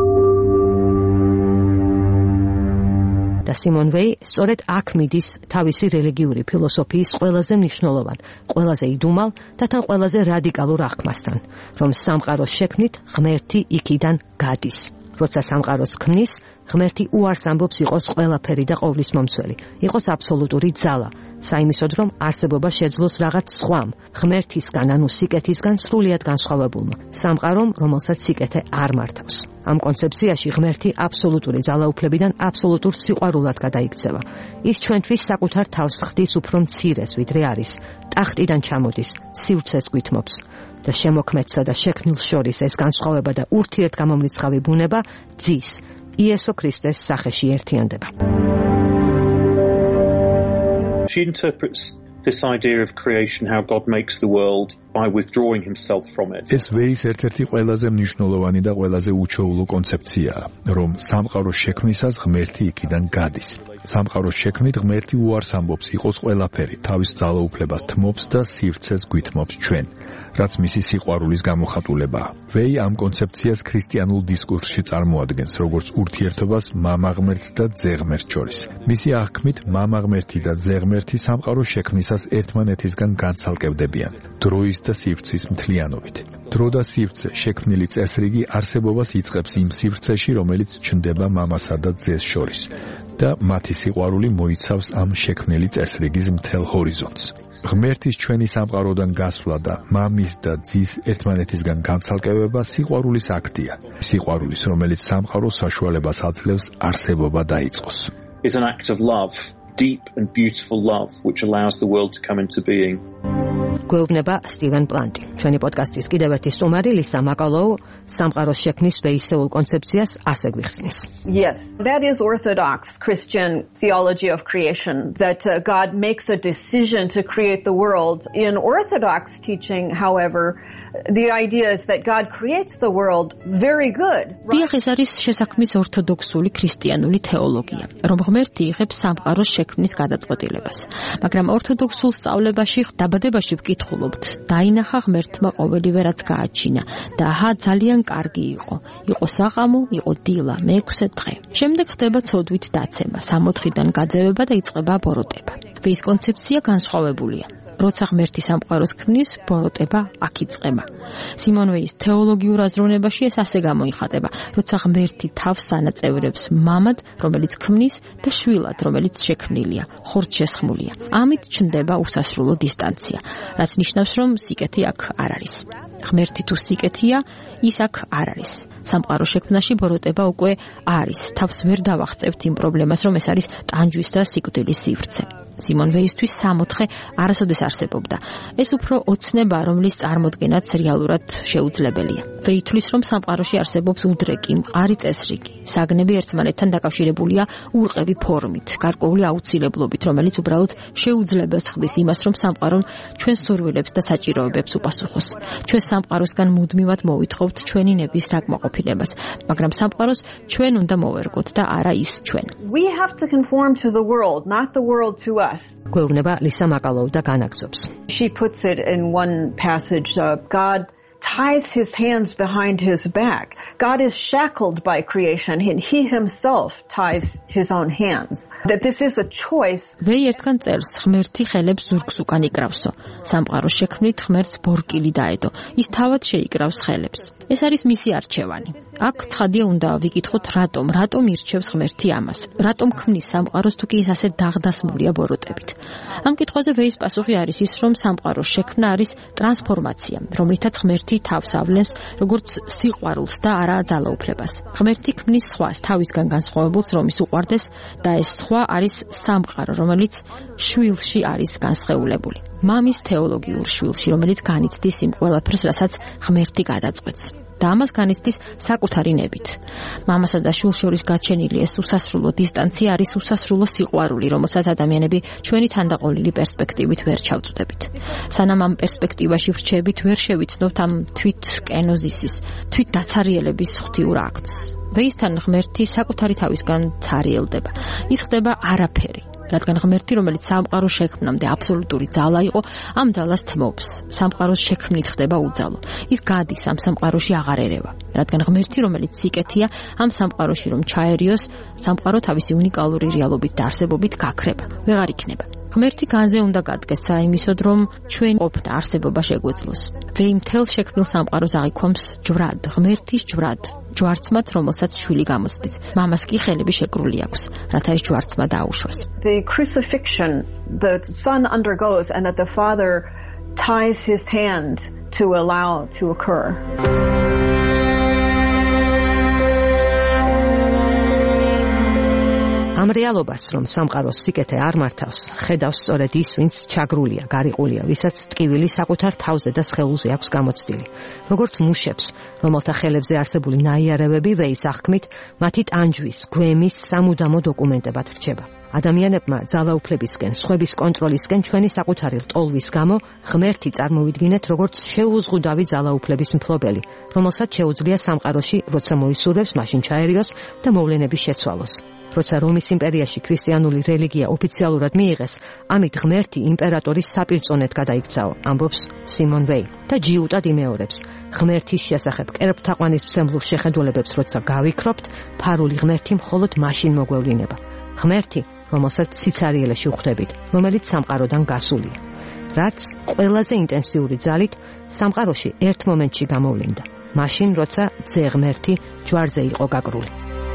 და სიმონ ვეი სწორედ აქ მიდის თავისი რელიგიური ფილოსოფიის ყველაზე მნიშვნელოვან, ყველაზე იდუმალ და თან ყველაზე რადიკალურ აღქმასთან, რომ სამყაროს შექმნით ღმერთი იქიდან გადის. როცა სამყაროს ქმნის, ღმერთი უარს ამბობს იყოს ყველაფერი და ყოვლის მომცველი, იყოს აბსოლუტური ძალა, საიმისოდ რომ არსებობა შეძლოს რაღაც სხვამ, ღმერთისგან, ანუ სიკეთისგან სრულიად განსხვავებულმა, სამყარომ, რომელსაც სიკეთე არ მართავს. ამ კონცეფციაში ღმერთი აბსოლუტური ძალაუფლებიდან აბსოლუტურ სიყვარულად გადაიქცევა. ის ჩვენთვის საკუთარ თავს ხდის უფრო მცირეს, ვიდრე არის, ტახტიდან ჩამოდის, სივრცეს გვითმობს. და შემოქმედსა და შექმნილს შორის ეს განსხვავება და ურთიერთგამომრიცხავი ბუნება ძის იესო ქრისტეს სახეში ერთიანდება. She interprets this idea of creation, how God makes the world, by withdrawing himself from it. ეს ვეის ერთ-ერთი ყველაზე მნიშვნელოვანი და ყველაზე უჩვეულო კონცეფციაა, რომ სამყაროს შექმნისას ღმერთი იქიდან გადის. სამყაროს შექმნით ღმერთი უარს ამბობს იყოს ყველაფერი, თავის ძალაუფლებას თმობს და სივრცეს გვითმობს ჩვენ, რაც მისი სიყვარულის გამოხატულებაა. ვეი ამ კონცეფციას ქრისტიანულ დისკურსში წარმოადგენს, როგორც ურთიერთობას მამა ღმერთს და ძე ღმერთს შორის. მისი აღქმით მამა ღმერთი და ძე ღმერთი სამყაროს შექმნისას ერთმანეთისგან განცალკევდებიან, დროის და სივრცის მთლიანობით. დრო და სივრცე, შექმნილი წესრიგი არსებობას იწყებს იმ სივრცეში, რომელიც ჩნდება მამასა და ძეს შორის და მათი სიყვარული მოიცავს ამ შექმნილი წესრიგის მთელ ჰორიზონტს. ღმერთის ჩვენი სამყაროდან გასვლა და მამის და ძის ერთმანეთისგან განცალკევება სიყვარულის აქტია. სიყვარულის, რომელიც სამყაროს საშუალებას აძლევს არსებობა დაიწყოს. Is an act of love, deep and beautiful love, which allows the world to come into being. გვეუბნება სტივენ პლანტი. ჩვენი პოდკასტის კიდევ ერთი სტუმარი ლისა მაკალოუ სამყაროს შექმნის ვეისეულ კონცეფციას ასე გვიხსნის. Yes, that is Orthodox Christian theology of creation, that God makes a decision to create the world. In Orthodox teaching, however, the idea is that God creates the world very good. დიახ, ეს არის შესაქმნის ორთოდოქსული ქრისტიანული თეოლოგია, რომ ღმერთი იღებს სამყაროს შექმნის გადაწყვეტილებას. მაგრამ ორთოდოქსულ სწავლებაში დაბადებაში ვკითხულობთ, დაინახა ღმერთმა ყოველივე რაც გააჩინა და აჰა ძალიან კარგი იყო. იყო საყამო, იყო დილა, მე-6 დღე. შემდეგ ხდება ცოდვით დაცემა, 64-დან გაძევება და იწყება ბოროტება. ეს კონცეფცია განსხვავებულია. როცა ღმერთი სამყაროს ქმნის, ბოროტება აქ იწყება. სიმონ ვეის თეოლოგიურ აზროვნებაში ეს ასე გამოიხატება, როცა ღმერთი თავს ანაწევრებს მამად, რომელიც ქმნის და შვილად, რომელიც შექმნილია, ხორცშესხმულია. ამით ჩნდება უსასრულო დისტანცია, რაც ნიშნავს, რომ სიკეთე აქ არ არის. ღმერთი თუ სიკეთეა, ის აქ არ არის. სამყაროს შექმნაში ბოროტება უკვე არის. თავს ვერ დავახწევთ იმ პრობლემას, რომ ეს არის ტანჯვის და სიკვდილის სივრცე. სიმონ ვეისთვის 64 არასოდეს არსებობდა. ეს უფრო ოცნება, რომლის წარმოდგენაც რეალურად შეუძლებელია. ვეითვლის, რომ სამყაროში არსებობს უდრეკი, მყარი წესრიგი. საგნები ერთმანეთთან დაკავშირებულია ურყევი ფორმით, გარკვეული აუცილებლობით, რომელიც უბრალოდ შეუძლებელს ხდის იმას, რომ სამყარო ჩვენ სურვილებს და საჭიროებებს უპასუხოს. ჩვენ სამყაროსგან მუდმივად მოვითხოვთ ჩვენი ნების დაკმაყოფილებას, მაგრამ სამყაროს ჩვენ უნდა მოვერგოთ და არა ის ჩვენ. We have to conform to the world, not the world to us. გვეუბნება ლისა მაკალოუ და განაგრძობს. She puts it in one passage, God ties his hands behind his back. God is shackled by creation and he himself ties his own hands. That this is a choice. ვეი ერთგან წერს, ღმერთი ხელებს ზურგს უკან იკრავსო. სამყაროს შექმნით ღმერთს ბორკილი დაედო. ის თავად შეიკრავს ხელებს. ეს არის მისი არჩევანი. აქ ცხადია უნდა ვიკითხოთ რატომ ირჩევს ღმერთი ამას. რატომ ქმნის სამყაროს თუ კი ის ასე დაღდასმულია ბოროტებით. ამ კითხვაზე ვეის პასუხი არის ის, რომ სამყაროს შექმნა არის ტრანსფორმაცია, რომლითაც ღმერთი თავს ავლენს როგორც სიყვარულს და არა ძალაუფლებას. ღმერთი ქმნის სხვას, თავისგან განსხვავებულს, რომ ის უყვარდეს და ეს სხვა არის სამყარო, რომელიც შვილში არის განსხეულებული. მამის თეოლოგიურ შვილში, რომელიც განიცდის იმ ყველაფერს, რასაც ღმერთი გადაწყვეტს. და ამას განიცდის საკუთარი ნებით. მამასა და შვილს შორის გაჩენილი ეს უსასრულო დისტანცია არის უსასრულო სიყვარული, რომელსაც ადამიანები ჩვენი თანდაყოლილი პერსპექტივით ვერ ჩავწვდებით. სანამ ამ პერსპექტივაში ვრჩებით, ვერ შევიცნობთ ამ თვით კენოზისის, თვით დაცარიელების ღვთიურ აქტს. ვეისთან ღმერთი საკუთარი თავისგან ცარიელდება. ის ხდება არაფერი. რადგან ღმერთი, რომელიც სამყაროს შექმნამდე აბსოლუტური ძალა იყო, ამ ძალას თმობს. სამყაროს შექმნით ხდება უძალო. ის გადის ამ სამყაროში აღარ ერევა. რადგან ღმერთი, რომელიც სიკეთეა, ამ სამყაროში რომ ჩაერიოს, სამყარო თავისი უნიკალური რეალობით და არსებობით გაქრება. ვეღარ იქნება. ღმერთი განზე უნდა გადგეს საიმისოდ, რომ ჩვენ ყოფნა არსებობა შეგვეძლოს. ვეი მთელ შექმნილ სამყაროს აღიქვამს ჯვრად, ღმერთის ჯვრად, ჯვარცმად, რომელსაც შვილი გამოსდით. მამას კი ხელები შეკრული აქვს, რათა ეს ჯვარცმა დაუშვას. The crucifixion the son undergoes and that the father ties his hand to allow to occur. ამ რეალობას, რომ სამყაროს სიკეთე არ მართავს, ხედავს სწორედ ის, ვინც ჩაგრულია, გარიყულია, ვისაც ტკივილი საკუთარ თავზე და სხეულზე აქვს გამოცდილი. როგორც მუშებს, რომელთა ხელებზე არსებული ნაიარევები ვეის აღქმით, მათი ტანჯვის, გვემის სამუდამო დოკუმენტებად რჩება. ადამიანებმა ძალაუფლებისკენ, სხვების კონტროლისკენ ჩვენი საკუთარი ლტოლვის გამო ღმერთი წარმოვიდგინეთ როგორც შეუზღუდავი ძალაუფლების მფლობელი, რომელსაც შეუძლია სამყაროში, როცა მოისურვებს, მაშინ ჩაერიოს და მოვლენები შეცვალოს. როცა რომის იმპერიაში ქრისტიანული რელიგია ოფიციალურად მიიღეს, ამით ღმერთი იმპერატორის საპირწონედ გადაიქცაო, ამბობს სიმონ ვეი და ჯიუტად იმეორებს. ღმერთის შესახებ კერპთაყვანისმცემლურ შეხედულებებს როცა გავიქრობთ, ფარული ღმერთი მხოლოდ მაშინ მოგვევლინება. ღმერთი, რომელსაც სიცარიელეში ვხვდებით, რომელიც სამყაროდან გასულია, რაც ყველაზე ინტენსიური ძალით სამყაროში ერთ მომენტში გამოვლინდა, მაშინ როცა ძე ღმერთი ჯვარზე იყო გაკრული.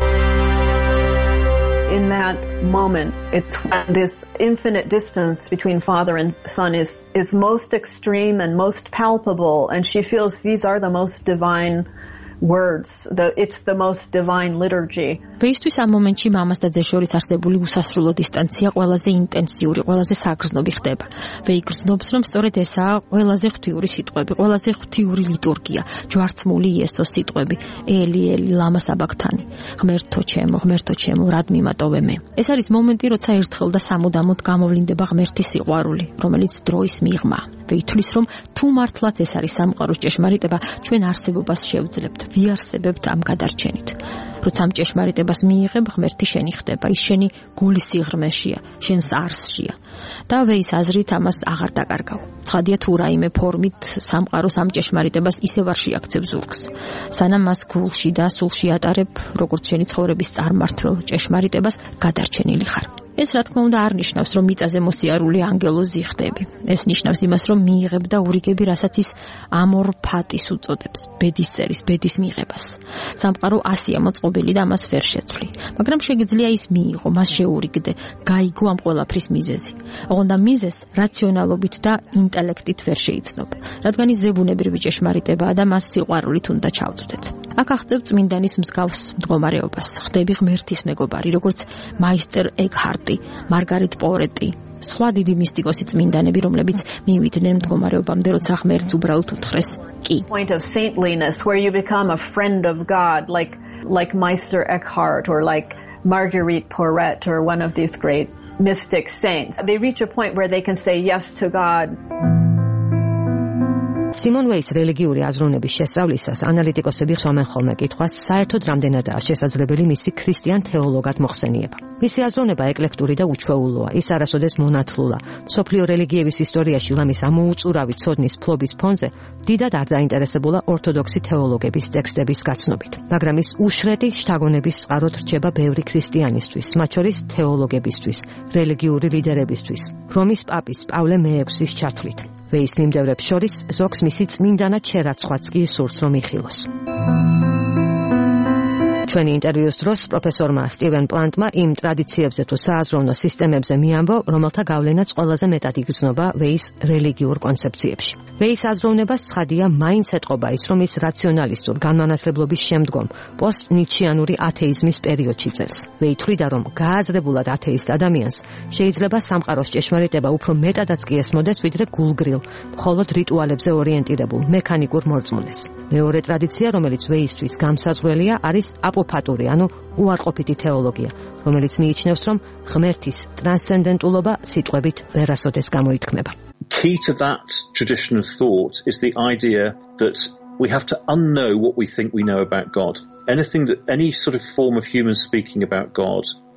In that moment, it's when this infinite distance between father and son is most extreme and most palpable, and she feels these are the most divine words, it's the most divine liturgy. ვეისთვის ამ მომენტში მამას და ძეს შორის არსებული უსასრულო დისტანცია ყველაზე ინტენსიური, ყველაზე საგრძნობი ხდება. ვეი გრძნობს, რომ სწორედ ესაა ყველაზე ღვთიური სიტყვები, ყველაზე ღვთიური ლიტურგია, ჯვარცმული იესოს სიტყვები, ელი ელი ლამა საბაქთანი. ღმერთო ჩემო, რად მიმატოვე მე. ეს არის მომენტი, როცა ერთხელ და სამუდამოდ გამოვლინდება ღმერთის სიყვარული, რომელიც დროის მიღმა. ვეითვლის, რომ თუ მართლაც ეს არის სამყაროს ჭეშმარიტება, ჩვენ არსებობას შევძლებთ, ვიარსებებთ ამ გადარჩენით. როცა ამ ჭეშმარიტებას მიიღებ, ღმერთი შენი ხდება, ის შენი გულის სიღრმეშია, შენს არსშია. და ვეის აზრით ამას აღარ დაკარგავ. ცხადია თუ რაიმე ფორმით სამყაროს ამ ჭეშმარიტებას ისევ არ შეაქცევ ზურგს. სანამ მას გულში და სულში ატარებ, როგორც შენი ცხოვრების წარმმართველ ჭეშმარიტებას გადარჩენილი ხარ. ეს რა თქმა უნდა არ ნიშნავს, რომ მიწაზე მოსიარული ანგელოზი ხდები. ეს ნიშნავს იმას, რომ მიიღებ და ურიგები, რასაც ის ამორ ფატის უწოდებს, ბედისწერის, ბედის მიღებას. სამყარო ასია მოწყობილი და მას ვერ შეცვლი. მაგრამ შეგიძლია ის მიიღო, მას შეურიგდე, გაიგო ამ ყველაფრის მიზეზი. ოღონდ ამ მიზეზს რაციონალობით და ინტელექტით ვერ შეიცნობ, რადგან ის ზებუნებრივი ჭეშმარიტებაა და მას სიყვარულით უნდა ჩავწვდეთ. აქ აღწევ წმინდანის მსგავს მდგომარეობას. ხდები ღმერთის მეგობარი, როგორც მაისტერ ეკჰარტი, მარგარიტ პორეტი, სხვა დიდი მისტიკოსი წმინდანები, რომლებიც მივიდნენ მდგომარეობამდე, როცა ღმერთს უბრალოდ უთხრეს კი. Point of saintliness where you become a friend of God, like Meister Eckhart or like Marguerite Porete or one of these great mystic saints. They reach a point where they can say yes to God. სიმონ ვეის რელიგიური აზროვნების შესწავლისას ანალიტიკოსები ხვამენ ხოლმე კითხვას, საერთოდ რამდენადაა შესაძლებელი მისი ქრისტიან თეოლოგად მოხსენება. მისი აზროვნება ეკლექტური და უჩვეულოა, ის არასოდეს მონათლულა. მსოფლიო რელიგიების ისტორიაში ლამის ამოუწურავი ცოდნის ფლობის ფონზე დიდად არ დაინტერესებულა ორთოდოქსი თეოლოგების ტექსტების გაცნობით, მაგრამ ის უშრედი შთაგონების წყაროდ რჩება ბევრი ქრისტიანისთვის, მათ შორის თეოლოგებისთვის, რელიგიური ლიდერებისთვის, რომის პაპის პავლე მე-6-ის ჩათვლით. ვეის მიმდევრებს შორის ზოგს მისი წმინდანად შერაცხვაც კი სურს რომ იხილოს. ჩვენი ინტერვიუს დროს პროფესორმა სტივენ პლანტმა იმ ტრადიციებზე თუ სააზროვნო სისტემებზე მიამბო, რომელთა გავლენაც ყველაზე მეტად იგრძნობა ვეის რელიგიურ კონცეფციებში. ვეის აზროვნებას ცხადია მაინც ეტყობა ის, რომ ის რაციონალისტურ განმანათლებლობის შემდგომ პოსტ-ნიჩიანური ათეიზმის პერიოდში წერს. ვეი თვლიდა, რომ გააზრებულად ათეისტ ადამიანს შეიძლება სამყაროს ჭეშმარიტება უფრო მეტადაც კი ესმოდეს, ვიდრე გულგრილ, მხოლოდ რიტუალებზე ორიენტირებულ, მექანიკურ მორწმუნეს. მეორე ტრადიცია, რომელიც ვეისთვის გამსაზღვრელია, არის აპოფატური, ანუ უარყოფითი თეოლოგია, რომელიც მიიჩნევს, რომ ღმერთის ტრანსცენდენტულობა სიტყვებით ვერასოდეს გამოითქმება. Key to that tradition of thought is the idea that we have to unknow what we think we know about God. Any sort of form of human speaking about God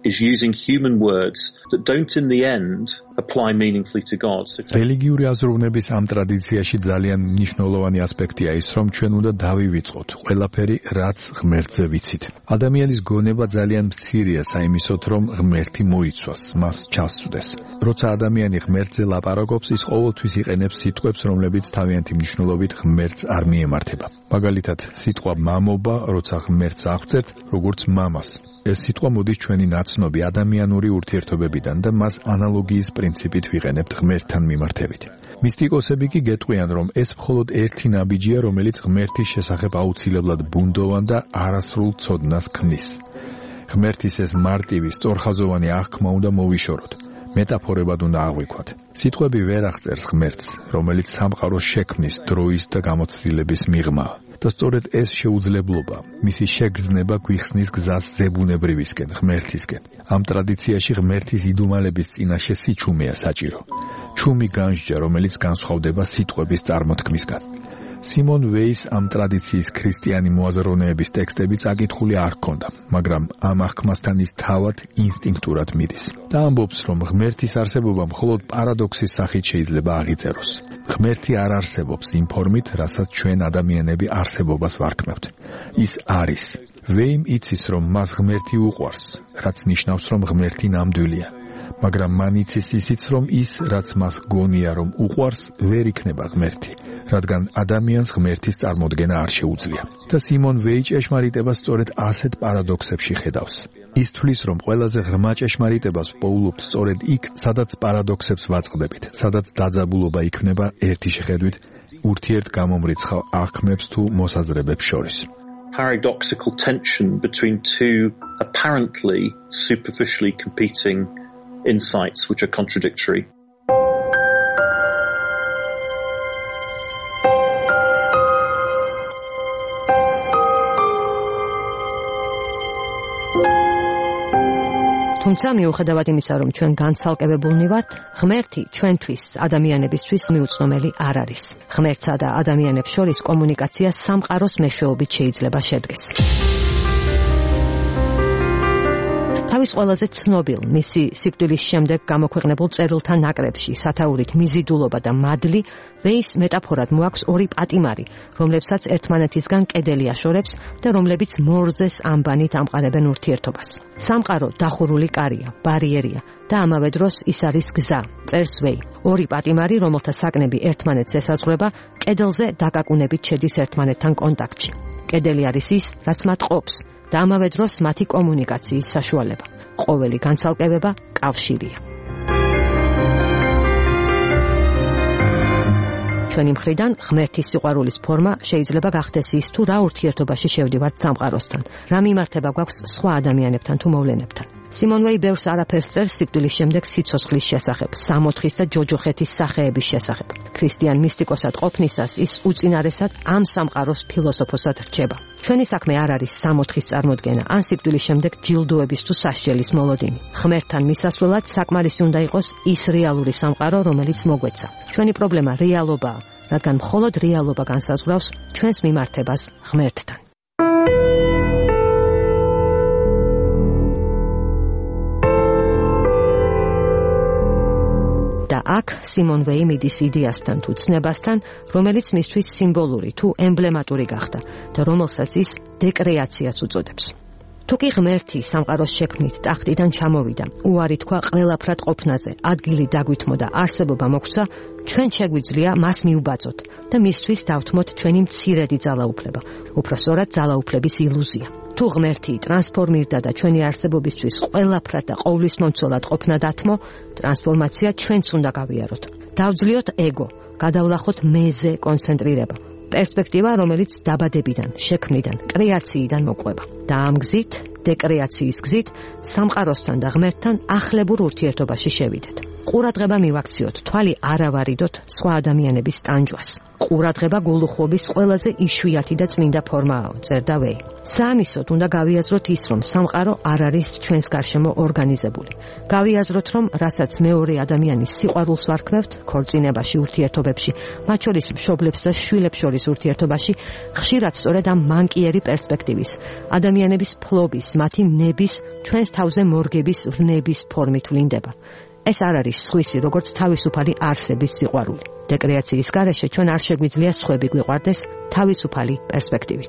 is using human words that don't in the end apply meaningfully to God. რელიგიური აზროვნების ამ ტრადიციაში ძალიან მნიშვნელოვანი ასპექტია ის, რომ ჩვენ უნდა დავივიწყოთ ყველაფერი, რაც ღმერთზე ვიცით. ადამიანის გონება ძალიან მცირეა საიმისოთ, რომ ღმერთი მოიცვას, მას ჩასწვდეს. როცა ადამიანი ღმერთზე ლაპარაკობს, ის ყოველთვის იყენებს სიტყვებს, რომლებიც თავიანთი მნიშვნელობით ღმერთს არ მიემართება. მაგალითად, სიტყვა მამობა, როცა ღმერთს აღწერთ, როგორც მამას. ეს სიტყვა მოდის ჩვენი ნაცნობი ადამიანური ურთიერთობებიდან და მას ანალოგიის პრინციპით ვიყენებთ ღმერთთან მიმართებით. მისტიკოსები კი გეტყვიან, რომ ეს მხოლოდ ერთი ნაბიჯია, რომელიც ღმერთის შესახებ აუცილებლად ბუნდოვან და არასრულ ცოდნას ქმნის. ღმერთის ეს მარტივი, სწორხაზოვანი აღქმა უნდა მოვიშოროთ. მეტაფორებად უნდა აღვიქვათ. სიტყვები ვერ აღწერს ღმერთს, რომელიც სამყაროს შექმნის, დროის და გამოცდილების მიღმაა. და სწორედ ეს შეუძლებლობა, მისი შეგრძნება გვიხსნის გზას ზებუნებრივისკენ, ღმერთისკენ. ამ ტრადიციაში ღმერთის იდუმალების წინაშე სიჩუმეა საჭირო. ჩუმი განსჯა, რომელიც განსხვავდება სიტყვების წარმოთქმისგან. სიმონ ვეის ამ ტრადიციის ქრისტიანი მოაზროვნეების ტექსტები წაკითხული არ ჰქონდა, მაგრამ ამ აღქმასთან ის თავად ინსტინქტურად მიდის. და ამბობს, რომ ღმერთის არსებობა მხოლოდ პარადოქსის სახით შეიძლება აღიწეროს. ღმერთი არ არსებობს იმ ფორმით, რასაც ჩვენ ადამიანები არსებობას ვარქმევთ. ის არის. ვეიმ იცის, რომ მას ღმერთი უყვარს, რაც ნიშნავს, რომ ღმერთი ნამდვილია. მაგრამ მან იცის ისიც, რომ ის, რაც მას გონია, რომ უყვარს, ვერ იქნება ღმერთი, რადგან ადამიანს ღმერთის წარმოდგენა არ შეუძლია. და სიმონ ვეი ჭეშმარიტებას სწორედ ასეთ პარადოქსებში ხედავს. ის თვლის, რომ ყველაზე ღრმა ჭეშმარიტებას პოულობთ სწორედ იქ, სადაც პარადოქსებს ვაწყდებით, სადაც დაძაბულობა იქმნება ერთი შეხედვით ურთიერთგამომრიცხავ აღქმებს თუ მოსაზრებებს შორის. Paradoxical tension between two apparently superficially competing insights which are contradictory. თუმცა მიუხედავად იმისა, რომ ჩვენ განცალკევებულნი ვართ, ღმერთი ჩვენთვის, ადამიანებისთვის მიუწვდომელი არ არის. ღმერთსა და ადამიანებს შორის კომუნიკაცია სამყაროს მეშვეობით შეიძლება შედგეს. თავის ყველაზე ცნობილ, მისი სიკვდილის შემდეგ გამოქვეყნებულ წერილთა ნაკრებში სათაურით მიზიდულობა და მადლი ვეის მეტაფორად მოაქვს ორი პატიმარი, რომლებსაც ერთმანეთისგან კედელი აშორებს და რომლებიც მორზეს ამბანით ამყარებენ ურთიერთობას. სამყარო დახურული კარია, ბარიერია და ამავე დროს ის არის გზა, წერს ვეი. ორი პატიმარი, რომელთა საკნები ერთმანეთს ესაზღვრება, კედელზე დაკაკუნებით შედის ერთმანეთთან კონტაქტში. კედელი არის ის, რაც მათ ყოფს და ამავე დროს მათი კომუნიკაციის საშუალება. ყოველი განცალკევება კავშირია. ჩვენი მხრიდან ღმერთის სიყვარულის ფორმა შეიძლება გახდეს ის, თუ რა ურთიერთობაში შევდივართ სამყაროსთან, რა მიმართება გვაქვს სხვა ადამიანებთან თუ მოვლენებთან. სიმონ ვეი ბევრს არაფერს წერს სიკვდილის შემდეგ სიცოცხლის შესახებ, სამოთხის და ჯოჯოხეთის სახეების შესახებ. ქრისტიან მისტიკოსად ყოფნისას ის უწინარესად ამ სამყაროს ფილოსოფოსად რჩება. ჩვენი საქმე არ არის სამოთხის წარმოდგენა, ან სიკვდილის შემდეგ ჯილდოების თუ სასჯელის მოლოდინი. ღმერთთან მისასვლელად საკმარისი უნდა იყოს ის რეალური სამყარო, რომელიც მოგვეცა. ჩვენი პრობლემა რეალობაა, რადგან მხოლოდ რეალობა განსაზღვრავს ჩვენს მიმართებას ღმერთთან. და აქ სიმონ ვეი მიდის იდეასთან თუ ცნებასთან, რომელიც მისთვის სიმბოლური თუ ემბლემატური გახდა და რომელსაც ის დეკრეაციას უწოდებს. თუ კი ღმერთი სამყაროს შექმნით ტახტიდან ჩამოვიდა, უარი თქვა ყველაფრად ყოფნაზე, ადგილი დაგვითმოდა, არსებობა მოგვცა, ჩვენ შეგვიძლია მას მიუბაძოთ და მისთვის დავთმოთ ჩვენი მცირედი ძალაუფლება, უფრო სწორად ძალაუფლების ილუზია. თუ ღმერთი ტრანსფორმირდა და ჩვენი არსებობისთვის ყველაფრად და ყოვლისმომცველად ყოფნა დათმო, ტრანსფორმაცია ჩვენც უნდა გავიაროთ. დავძლიოთ ეგო, გადავლახოთ მეზე კონცენტრირება. პერსპექტივა, რომელიც დაბადებიდან, შექმნიდან, კრეაციიდან მოყვება. და ამ გზით, დეკრეაციის გზით, სამყაროსთან და ღმერთთან ახლებურ ურთიერთობაში შევიდეთ. ყურადღება მივაქციოთ, თვალი არ ავარიდოთ სხვა ადამიანების ტანჯვას. ყურადღება გულუხვობის ყველაზე იშვიათი და წმინდა ფორმაა, წერდა ვეი. საამისოდ უნდა გავიაზროთ ის, რომ სამყარო არ არის ჩვენს გარშემო ორგანიზებული. გავიაზროთ, რომ რასაც მეორე ადამიანის სიყვარულს ვარქმევთ, ქორწინებაში, ურთიერთობებში, მათ შორის მშობლებს და შვილებს შორის ურთიერთობაში, ხშირად სწორედ ამ მანკიერი პერსპექტივის, ადამიანების ფლობის, მათი ნების, ჩვენს თავზე მორგების ვნების ფორმით ვლინდება. ეს არ არის სხვისი, როგორც თავისუფალი არსების სიყვარული. დეკრეაციის გარეშე ჩვენ არ შეგვიძლია სხვები გვიყვარდეს თავისუფალი პერსპექტივით.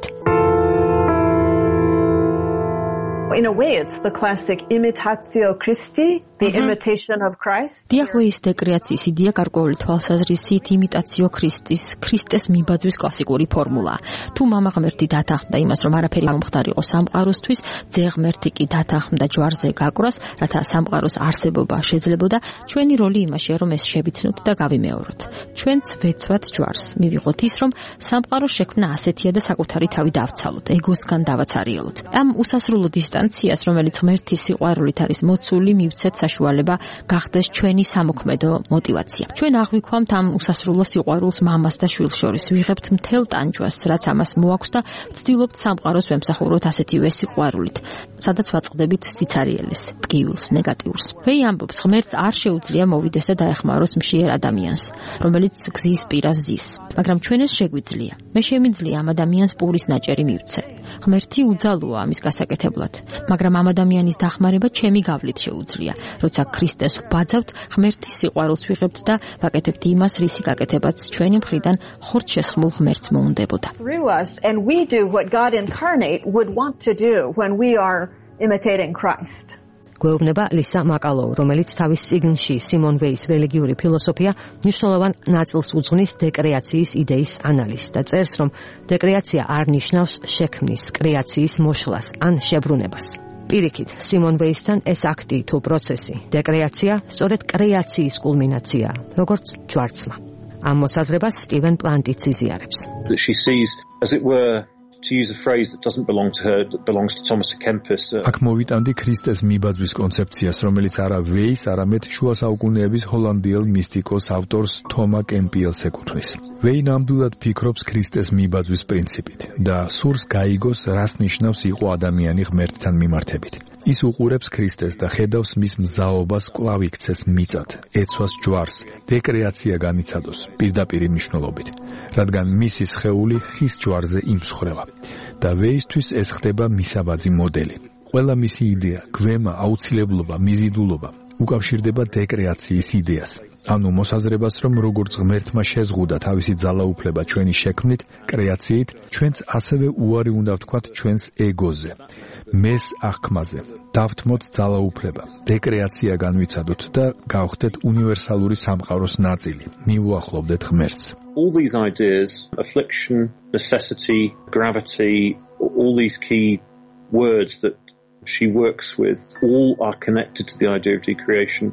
In a way, it's the classic imitatio Christi, the imitation of Christ. დიახვეის დეკრეაციის იდეა გარკვეული თვალსაზრისით იმიტაციო ქრისტის, ქრისტეს მიბაძვის კლასიკური ფორმულაა. თუ მამა ღმერთი დათანხმდა იმას, რომ არაფერი არ მომხდარიყო სამყაროსთვის, ძე ღმერთი კი დათანხმდა ჯვარზე გაკვრას, რათა სამყაროს არსებობა შეძლებოდა, ჩვენი როლი იმაშია, რომ ეს შევიცნოთ და გავიმეოროთ. ჩვენც ვეცვათ ჯვარს, მივიღოთ ის, რომ სამყაროს შექმნა ასეთია და საკუთარი თავი დავცალოთ, ეგოსგან დავაცარიელოთ. ამ უსასრულო დისტანციას, რომელიც ღმერთის სიყვარულით არის მოცული, მივცეთ საშუალება გახდეს ჩვენი სამოქმედო мотиваცია. ჩვენ აღვიქვამთ ამ უსასრულო სიყვარულს მამას და შვილს შორის, ვიღებთ მთელ ტანჯვას, რაც ამას მოაქვს და ვცდილობთ სამყაროს ვემსახუროთ ასეთივე სიყვარულით, სადაც ვაწყდებით სიცარიელეს, ტკივილს, ნეგატიურს. ვეი ამბობს, ღმერთს არ შეუძლია მოვიდეს და დაეხმაროს მშიერ ადამიანს, რომელიც გზის პირას ზის, მაგრამ ჩვენ ეს შეგვიძლია. მე შემიძლია ამ ადამიანს პურის ნაჭერი მივცე. ღმერთი უძალოა ამის გასაკეთებლად, მაგრამ ამ ადამიანის დახმარება ჩემი გავლით შეუძლია. როცა ქრისტეს ვბაძავთ, ღმერთის სიყვარულს ვიღებთ და ვაკეთებთ იმას, რისი გაკეთებაც ჩვენი მხრიდან ხორცშესხმულ ღმერთს მოუნდებოდა. Through us, and we do what God incarnate would want to do when we are imitating Christ. გვეუბნება ლისა მაკალოუ, რომელიც თავის წიგნში სიმონ ვეის რელიგიური ფილოსოფია მნიშვნელოვან ნაწილს უძღვნის დეკრეაციის იდეის ანალიზს და წერს, რომ დეკრეაცია არ ნიშნავს შექმნის, კრეაციის მოშლას ან შებრუნებას. პირიქით, სიმონ ვეისთან ეს აქტი თუ პროცესი, დეკრეაცია, სწორედ კრეაციის კულმინაციაა, როგორც ჯვარცმა. ამ მოსაზრებას სტივენ პლანტიც იზიარებს. She sees, as it were, to use a phrase that doesn't belong to her, that belongs to Thomas à Kempis. აქ მოვიტანდი ქრისტეს მიბაძვის კონცეფციას, რომელიც არა ვეის, არამედ შუა საუკუნეების ჰოლანდიელ მისტიკოს ავტორს თომა კემპიელს ეკუთვნის. ვეი ნამდვილად ფიქრობს ქრისტეს მიბაძვის პრინციპით და სურს გაიგოს, რას ნიშნავს იყო ადამიანი ღმერთთან მიმართებით. ის უყურებს ქრისტეს და ხედავს მის მზაობას კვლავ იქცეს მიწად, ეცვას ჯვარს, დეკრეაცია განიცადოს პირდაპირი მნიშვნელობით, რადგან მისი სხეული ხის ჯვარზე იმსხვრევა და ვეისთვის ეს ხდება მისაბაძი მოდელი. ყველა მისი იდეა, გვემა, აუცილებლობა, მიზიდულობა უკავშირდება დეკრეაციის იდეას. ანუ მოსაზრებას, რომ როგორც ღმერთმა შეზღუდა თავისი ძალაუფლება ჩვენი შექმნით, კრეაციით, ჩვენც ასევე უარი უნდა ვთქვათ ჩვენს ეგოზე, მეს აღქმაზე. დავთმოთ ძალაუფლება, დეკრეაცია განვიცადოთ და გავხდეთ უნივერსალური სამყაროს ნაწილი. მივუახლოვდეთ ღმერთს. All these ideas, affliction, necessity, gravity, all these key words that she works with, all are connected to the idea of decreation.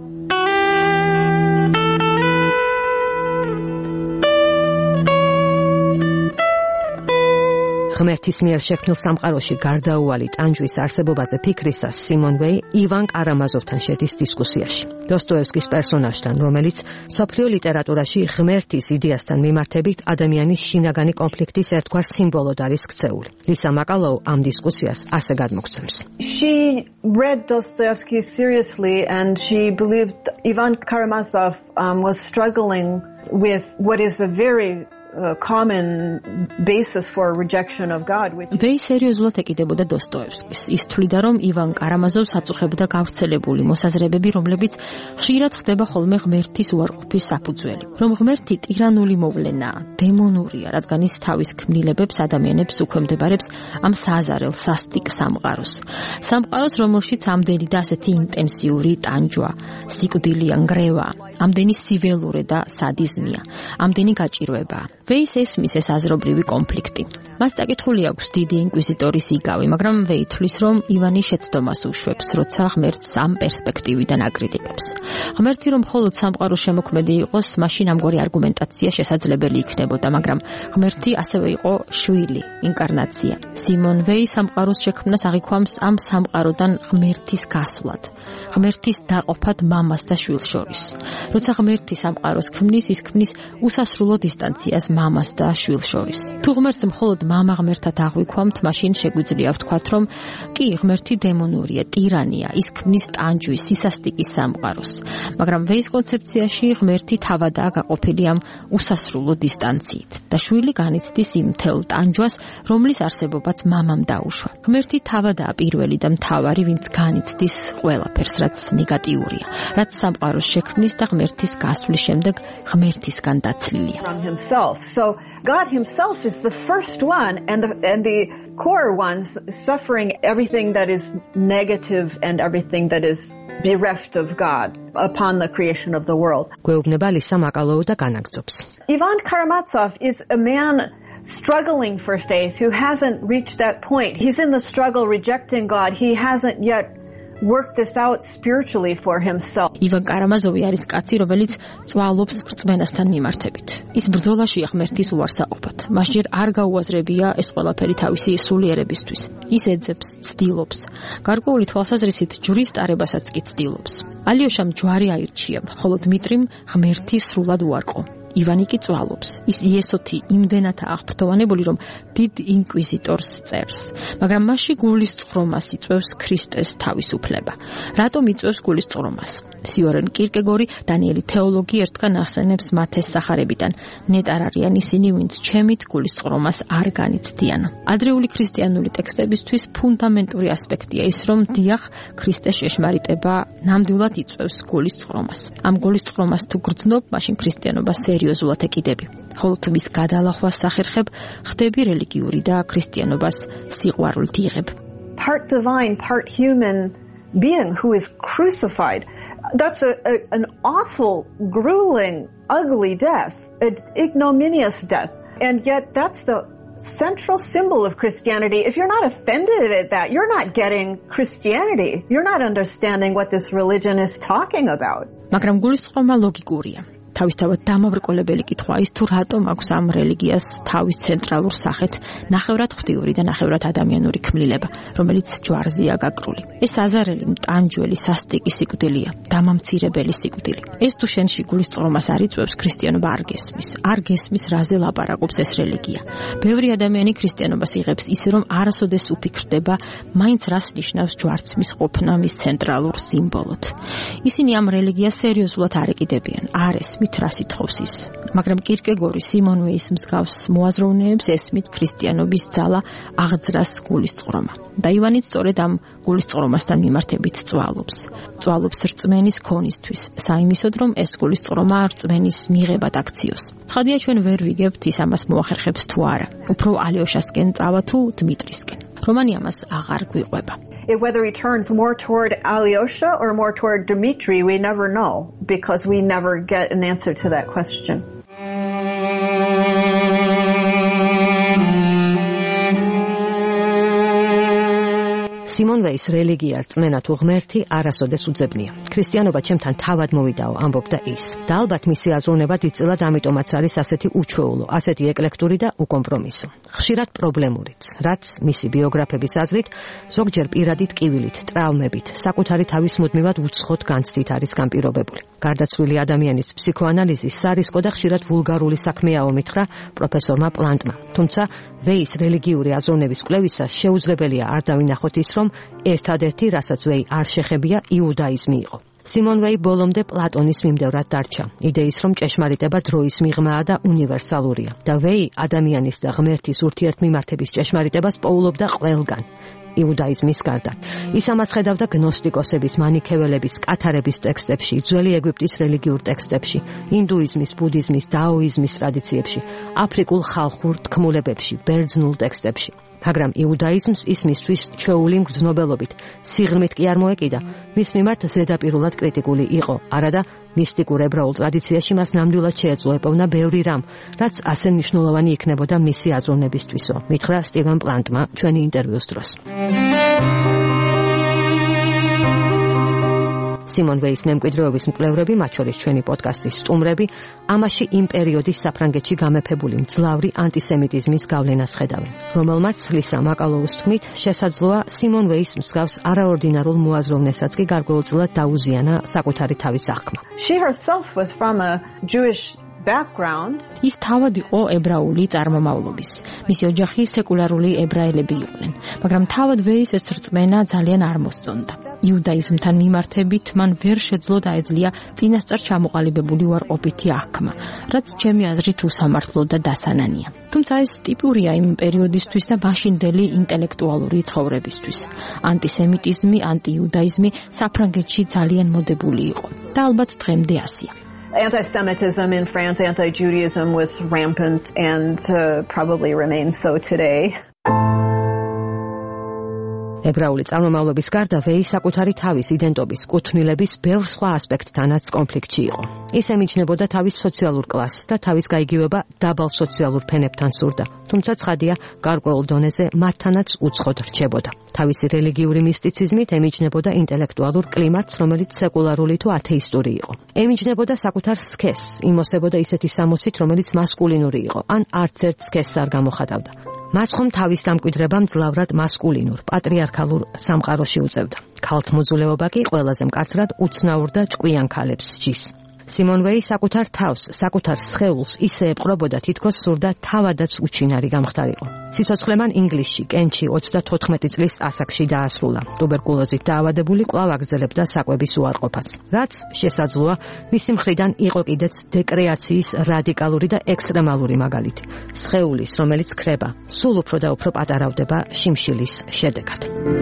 ღმერთის მიერ შექმნილ სამყაროში გარდაუვალი ტანჯვის არსებობაზე ფიქრისას სიმონ ვეი ივან კარამაზოვთან შედის დისკუსიაში. დოსტოევსკის პერსონაჟთან, რომელიც სოფლიო ლიტერატურაში ღმერთის იდეასთან მიმართებით ადამიანის შინაგანი კონფლიქტის ერთგვარ სიმბოლოდ არის ქცეული. ლისა მაკალოუ ამ დისკუსიას ასე გადმოგცემს. She read Dostoevsky seriously and she believed Ivan Karamazov was struggling with what is a very common basis for rejection of God, which ვეი სერიოზულად ეკიდებოდა დოსტოევსკის. ის თვლიდა, რომ ივან კარამაზოვს აწუხებდა გავრცელებული მოსაზრებები, რომლებიც ხშირად ხდება ხოლმე ღმერთის უარყოფის საფუძველი. რომ ღმერთი ტირანული მოვლენაა, დემონურია, რადგან ის თავის ქმნილებებს ადამიანებს უქვემდებარებს ამ საზარელ სასტიკ სამყაროს. სამყაროს, რომელშიც ამდენი და ასეთი ინტენსიური ტანჯვა, სიკვდილი ან გრევა, ამდენი სიველური და სადიზმია, ამდენი გაჭირვებაა. ვეის ესმის ეს აზრობრივი კონფლიქტი. მას წაკითხული აქვს დიდი ინკვიზიტორის იგავი, მაგრამ ვეი თვლის, რომ ივანი შეცდომას უშვებს, როცა ღმერთს ამ პერსპექტივიდან აკრიტიკებს. ღმერთი რომ მხოლოდ სამყაროს შემოქმედი იყოს, მაშინ ამგვარი არგუმენტაცია შესაძლებელი იქნებოდა, მაგრამ ღმერთი ასევე იყო შვილი, ინკარნაცია. სიმონ ვეი სამყაროს შექმნას აღიქვამს ამ სამყაროდან ღმერთის გასვლად, ღმერთის დაყოფად მამას და შვილს შორის. როცა ღმერთი სამყაროს ქმნის, ის ქმნის უსასრულო დისტანციას მამას და შვილს შორის. თუ ღმერთს მხოლოდ მამა ღმერთად აღვიქვამთ, მაშინ შეგვიძლია ვთქვათ, რომ კი, ღმერთი დემონურია, ტირანია, ის ქმნის ტანჯვის, სისასტიკის სამყაროს. მაგრამ ვეის კონცეფციაში ღმერთი თავადაა გაყოფილი ამ უსასრულო დისტანციით და შვილი განიცდის იმ მთელ ტანჯვას, რომლის არსებობაც მამამ დაუშვა. ღმერთი თავადაა პირველი და მთავარი, ვინც განიცდის ყველაფერს, რაც ნეგატიურია, რაც სამყაროს შექმნის და ღმერთის გასვლის შემდეგ ღმერთისგან დაცლილია. So God himself is the first one and the core ones suffering everything that is negative and everything that is bereft of God upon the creation of the world. გვეუბნება ლისა მაკალოუ და განაგრძობს. Ivan Karamazov is a man struggling for faith who hasn't reached that point. He's in the struggle rejecting God. He hasn't yet work this out spiritually for himself. ივან კარამაზოვი არის კაცი, რომელიც წვალობს რწმენასთან მიმართებით. ის ბრძოლაშია ღმერთის უარსაყოფად. მას ჯერ არ გაუაზრებია ეს ყველაფერი თავისი სულიერებისთვის. ის ეძებს, ცდილობს. გარკვეული თვალსაზრისით ჯვრის ტარებასაც კი ცდილობს. ალიოშამ ჯვარი აირჩია, ხოლო დმიტრიმ ღმერთი სრულად უარყო. ივანი კი წვალობს. ის იესოთი იმდენათა აღფრთოვანებული, რომ დიდ ინკვიზიტორს წერს. მაგრამ მასში გულისწყრომას იწვევს ქრისტეს თავისუფლება. რატომ იწვევს გულისწყრომას? სიორენ კირკეგორი, დანიელი თეოლოგი ერთგან ახსენებს მათეს სახარებიდან. ნეტარ არიან ისინი, ვინც ჩემით გულისწყრომას არ განიცდიან. ადრეული ქრისტიანული ტექსტებისთვის ფუნდამენტური ასპექტია ის, რომ დიახ, ქრისტეს შეშმარიტება ნამდვილად იწვევს გულისწყრომას. ამ გულისწყრომას თუ გრძნობ, მაშინ ქრისტიანობა სერიოზულად ეკიდები. ხოლო თუ მის გადალახვას სახერხებ, ხდები რელიგიური და ქრისტიანობას სიყვარულით იღებ. Part divine, part human being who is crucified. That's an awful, grueling, ugly death, an ignominious death. And yet that's the central symbol of Christianity. If you're not offended at that, you're not getting Christianity. You're not understanding what this religion is talking about. მაგრამ გულისწყრომა ლოგიკურია. თავისთავად დამაბრკოლებელი კითხვა ის თუ რატომ აქვს ამ რელიგიას თავის ცენტრალურ სახეთ ნახევრად ღვთიური და ნახევრად ადამიანური ქმნილება, რომელიც ჯვარზეა გაკრული. ეს აზარელი მტანჯველი სასტიკი სიკვდილია, დამამცირებელი სიკვდილი. ეს თუ შენში გულისწყრომას არ იწვევს, ქრისტიანობა არ გესმის, რაზე ლაპარაკობს ეს რელიგია. ბევრი ადამიანი ქრისტიანობას იღებს ისე, რომ არასოდეს უფიქრდება, მაინც რას ნიშნავს ჯვარცმის ყოფნა მის ცენტრალურ სიმბოლოდ. ისინი ამ რელიგიას სერიოზულად არ ეკიდებიან, არ ესმით რა სიტყავს ის. მაგრამ კირკეგორი სიმონ ვეის მსგავს მოაზროვნეებს ესმით ქრისტიანობის ძალა აღძრას გულისწყრომა. და ივანიც სწორედ ამ გულისწყრომასთან მიმართებით წვალობს რწმენის ქონისთვის, საიმისოდ რომ ეს გულისწყრომა რწმენის მიღებად აქციოს. ცხადია ჩვენ ვერ ვიგებთ ის ამას მოახერხებს თუ არა. უფრო ალიოშასკენ წავა თუ დმიტრისკენ. რომანი ამას აღარ გვიყვება. Whether he turns more toward Alyosha or more toward Dmitry, we never know, because we never get an answer to that question. სიმონ ვეის რელიგია რწმენა თუ ღმერთი არასოდეს უძებნია. ქრისტიანობა ჩემთან თავად მოვიდაო, ამბობდა ის. და ალბათ მისი აზროვნება დიდწილად ამიტომაც არის ასეთი უჩვეულო, ასეთი ეკლექტური და უკომპრომისო. ხშირად პრობლემურიც, რაც მისი ბიოგრაფების აზრით ზოგჯერ პირადი ტკივილით, ტრაუმებით, საკუთარი თავის მუდმივად უცხოდ განცდით არის განპირობებული. გარდაცვლილი ადამიანის ფსიქოანალიზის სარისკო და ხშირად ვულგარული საქმეაო მითხრა პროფესორმა პლანტმა. თუმცა ვეის რელიგიური აზროვნების კვლევისას შეუძლებელია არ დავინახოთ ის, რომ ერთადერთი, რასაც ვეი არ შეხებია, იუდაიზმი იყო. სიმონ ვეი ბოლომდე პლატონის მიმდევრად დარჩა. იდეის, რომ ჭეშმარიტება დროის მიღმაა და უნივერსალურია. და ვეი ადამიანის და ღმერთის ურთიერთმიმართების ჭეშმარიტებას პოულობდა ყველგან. იუდაიზმის გარდა. ის ამას ხედავდა გნოსტიკოსების, მანიქეველების, კათარების ტექსტებში, ძველი ეგვიპტის რელიგიურ ტექსტებში, ინდუიზმის, ბუდიზმის, დაოიზმის ტრადიციებში, აფრიკულ ხალხურ თქმულებებში, ბერძნულ ტექსტებში. მაგრამ იუდაიზმს ის მისთვის ჩვეული მგრძნობელობით, სიღრმით კი არ მოეკიდა, მის მიმართ ზედაპირულად კრიტიკული იყო, არადა მისტიკურ ებრაულ ტრადიციაში მას ნამდვილად შეეძლო ეპოვნა ბევრი რამ, რაც ასე მნიშვნელოვანი იქნებოდა მისი აზროვნებისთვისო, მითხრა სტივენ პლანტმა ჩვენი ინტერვიუს დროს. სიმონ ვეის მემკვიდრეობის მკვლევრები, მათ შორის ჩვენი პოდკასტის სტუმრები, ამაში იმ პერიოდის საფრანგეთში გამეფებული მძლავრი ანტისემიტიზმის გავლენას ხედავენ, რომელმაც ლისა მაკალოუს თქმით, შესაძლოა სიმონ ვეის მსგავს არაორდინარულ მოაზროვნესაც კი გარკვეულწილად დაუზიანა საკუთარი თავის აღქმა. She herself was from a Jewish background. ის თავად იყო ებრაული წარმომავლობის. მისი ოჯახი სეკულარული ებრაელები იყვნენ, მაგრამ თავად ვეის ეს რწმენა ძალიან არ მოსწონდა. იუდაიზმთან მიმართებით მან ვერ შეძლო დაეძლია წინასწარ ჩამოყალიბებული უარყოფითი აღქმა, რაც ჩემი აზრით უსამართლო და დასანანია. თუმცა ეს ტიპურია იმ პერიოდისთვის და მაშინდელი ინტელექტუალური ცხოვრებისთვის. ანტისემიტიზმი, ანტიიუდაიზმი საფრანგეთში ძალიან მოდებული იყო და ალბათ დღემდე ასია. Anti-Semitism in France, anti-Judaism was rampant and probably remains so today. ებრაული წარმომავლობის გარდა ვეი საკუთარი თავის იდენტობის, კუთვნილების ბევრ სხვა ასპექტთანაც კონფლიქტში იყო. ის ემიჯნებოდა თავის სოციალურ კლასს და თავის გაიგივება დაბალ სოციალურ ფენებთან სურდა, თუმცა ცხადია, გარკვეულ დონეზე მათთანაც უცხოდ რჩებოდა. თავისი რელიგიური მისტიციზმით ემიჯნებოდა ინტელექტუალურ კლიმატს, რომელიც სეკულარული თუ ათეისტური იყო. ემიჯნებოდა საკუთარ სქესს, იმოსებოდა ისეთი სამოსით, რომელიც მასკულინური იყო, ან არც ერთ სქესს არ გამოხატავდა. მას ხომ თავის დამკვიდრება მძლავრად მასკულინურ, პატრიარქალურ სამყაროში უწევდა. ქალთმოძულეობა კი ყველაზე მკაცრად უცნაურ და ჭკვიან ქალებს სჯის. სიმონ ვეი საკუთარ თავს, საკუთარ სხეულს ისე ეპყრობოდა, თითქოს სურდა თავადაც უჩინარი გამხდარიყო. სიცოცხლე მან ინგლისში, კენტში 34 წლის ასაკში დაასრულა. ტუბერკულოზით დაავადებული კვლავ აგრძელებდა საკვების უარყოფას. რაც შესაძლოა მისი მხრიდან იყო კიდეც დეკრეაციის რადიკალური და ექსტრემალური მაგალითი. სხეულის, რომელიც ქრება, სულ უფრო და უფრო პატარავდება შიმშილის შედეგად.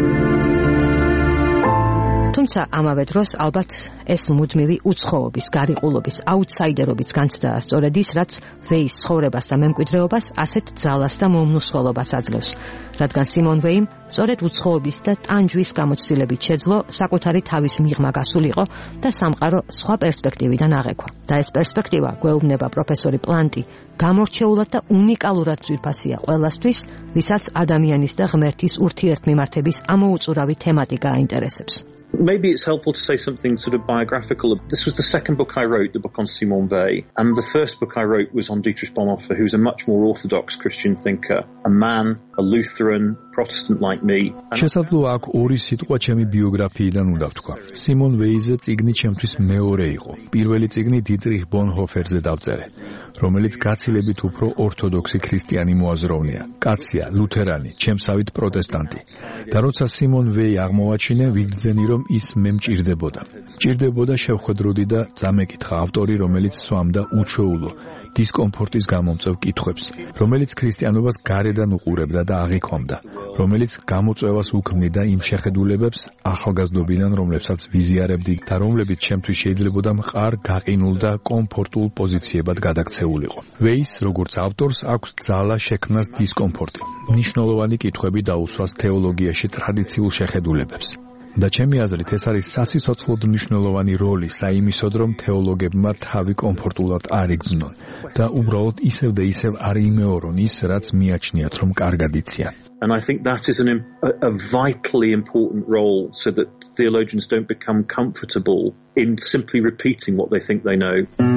თუმცა ამავე დროს ალბათ ეს მუდმივი უცხოობის, გარიყულობის, აუთსაიდერობის განცდაა სწორედ ის, რაც ვეის ცხოვრებას და მემკვიდრეობას ასეთ ძალას და მომნუსხველობას აძლევს, რადგან სიმონ ვეიმ სწორედ უცხოობის და ტანჯვის გამოცდილებით შეძლო საკუთარი თავის მიღმა გასულიყო და სამყარო სხვა პერსპექტივიდან აღეკვა. და ეს პერსპექტივა, გვეუბნება პროფესორი პლანტი, გამორჩეულად და უნიკალურად ძვირფასია ყველასთვის, ვისაც ადამიანის და ღმერთის ურთიერთმიმართების ამოუწურავი თემატიკა აინტერესებს. Maybe it's helpful to say something sort of biographical. This was the second book I wrote, the book on Simone Weil, and the first book I wrote was on Dietrich Bonhoeffer, who's a much more orthodox Christian thinker, a man, a Lutheran, Protestant like me. შესაძლოა აქ ორი სიტყვა ჩემი ბიოგრაფიიდან უნდა ვთქვა. სიმონ ვეიზე წიგნი ჩემთვის მეორე იყო. პირველი წიგნი დიტრიხ ბონჰოფერზე დავწერე, რომელიც გაცილებით უფრო ორთოდოქსი ქრისტიანი მოაზროვნეა. კაცია, ლუთერანი, ჩემსავით პროტესტანტი. და როცა სიმონ ვეი აღმოვაჩინე, ვიგრძენი რომ ის მე მჭირდებოდა. მჭირდებოდა შევხედროდი და წამეკითხა ავტორი, რომელიც სვამდა უჩვეულო დისკომფორტის გამომწვევ კითხვებს, რომელიც ქრისტიანობას გარედან უყურებდა და აღიქვამდა, რომელიც გამოწვევას უქმნიდა იმ შეხედულებებს ახალგაზრდობიდან, რომლებსაც ვიზიარებდი და რომლებიც ჩემთვის შეიძლებოდა მყარ, გაყინულ და კომფორტულ პოზიციებად გადაქცეულიყო. ვეის, როგორც ავტორს, აქვს ძალა შექმნას დისკომფორტი. მნიშვნელოვანი კითხვები დაუსვას თეოლოგიაში ტრადიციულ შეხედულებებს. და ჩემი აზრით ეს არის სასიცოცხლოდ მნიშვნელოვანი როლი საიმისოდ, რომ თეოლოგებმა თავი კომფორტულად არ იგრძნონ და უბრალოდ ისევ და ისევ არ იმეორონ ის, რაც მიაჩნიათ, რომ კარგად იციან. And I think that is a vitally important role so that theologians don't become comfortable in simply repeating what they think they know.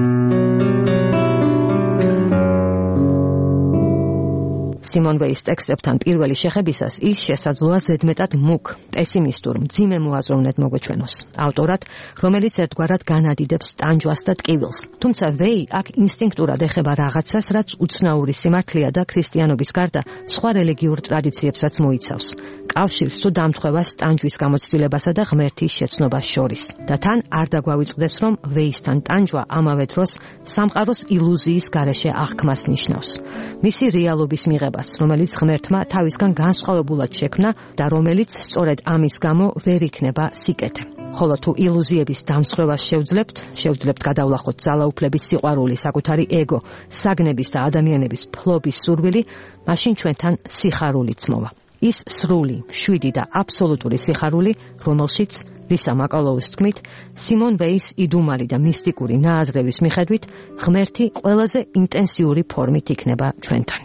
სიმონ ვეის ტექსტებთან პირველი შეხებისას ის შესაძლოა ზედმეტად მუქ, პესიმისტურ, მძიმე მოაზროვნედ მოგვეჩვენოს. ავტორად, რომელიც ერთგვარად განადიდებს ტანჯვას და ტკივილს. თუმცა ვეი აქ ინსტინქტურად ეხება რაღაცას, რაც უცნაური სიმართლეა და ქრისტიანობის გარდა სხვა რელიგიურ ტრადიციებსაც მოიცავს. კავშირს თუ დამთხვევას ტანჯვის გამოცდილებასა და ღმერთის შეცნობას შორის. და თან არ დაგვავიწყდეს, რომ ვეისთან ტანჯვა ამავე დროს სამყაროს ილუზიის გარეშე აღქმას ნიშნავს. მისი რეალობის მიღებას, რომელიც ღმერთმა თავისგან განსხვავებულად შექმნა და რომელიც სწორედ ამის გამო ვერ იქნება სიკეთე. ხოლო თუ ილუზიების დამსხვრევას შევძლებთ გადავლახოთ ძალაუფლების სიყვარული, საკუთარი ეგო, საგნების და ადამიანების ფლობის სურვილი, მაშინ ჩვენთან სიხარულიც მოვა. ის სრული, შვიდი და აბსოლუტური სიხარული, რომელშიც ლისა მაკალოუს თქმით, სიმონ ვეის იდუმალი და მისტიკური ნააზრევის მიხედვით, ღმერთი ყველაზე ინტენსიური ფორმით იქნება ჩვენთან.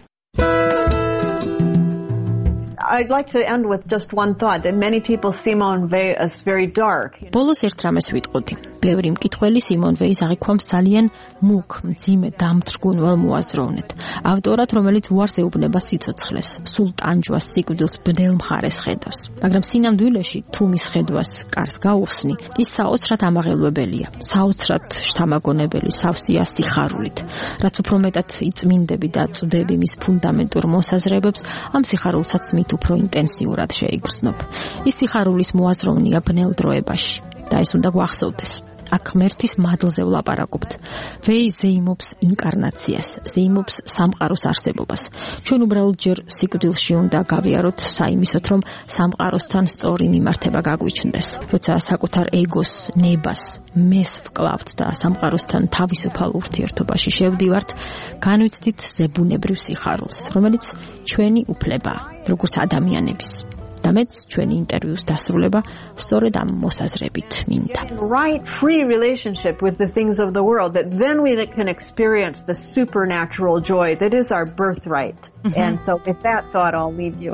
I'd like to end with just one thought that many people see Simone Weil as very dark. ბოლოს ერთ რამეს ვიტყოდი. ბევრი მკითხველი Simone Weil-ს აღიქვამს ძალიან მუქ, მძიმე, დამთრგუნვალ მოაზროვნედ. ავტორად, რომელიც უარს ეუბნება სიცოცხლეს, სულ ტანჯვას, სიკვდილს ბნელ მხარეს ხედავს. მაგრამ სინამდვილეში, თუ მის ხედვას კარს გაუხსნი, ის საოცრად ამაღელვებელია, საოცრად შთამაგონებელი, სავსეა სიხარულით. რაც უფრო მეტად იწმინდები და წვდები მის ფუნდამენტურ მოსაზრებებს, ამ სიხარულსაც მით უფრო ინტენსიურად შეიგრძნობ. ის სიხარულის მოაზროვნეა ბნელ დროებაში და ეს უნდა გვახსოვდეს. აქ ღმერთის მადლზე ვლაპარაკობთ. ვეი ზეიმობს ინკარნაციას, ზეიმობს სამყაროს არსებობას. ჩვენ უბრალოდ ჯერ სიკვდილში უნდა გავიაროთ საიმისოთ, რომ სამყაროსთან სწორი მიმართება გაგვიჩნდეს. როცა საკუთარ ეგოს, ნებას, მეს ვკლავთ და სამყაროსთან თავისუფალ ურთიერთობაში შევდივართ, განვიცდით ზებუნებრივ სიხარულს, რომელიც ჩვენი უფლებაა, როგორც ადამიანების. და მეც ჩვენი ინტერვიუს დასრულება სწორედ ამ მოსაზრებით მინდა. Right free relationship with the things of the world, that then we can experience the supernatural joy that is our birthright. And so with that thought I'll leave you.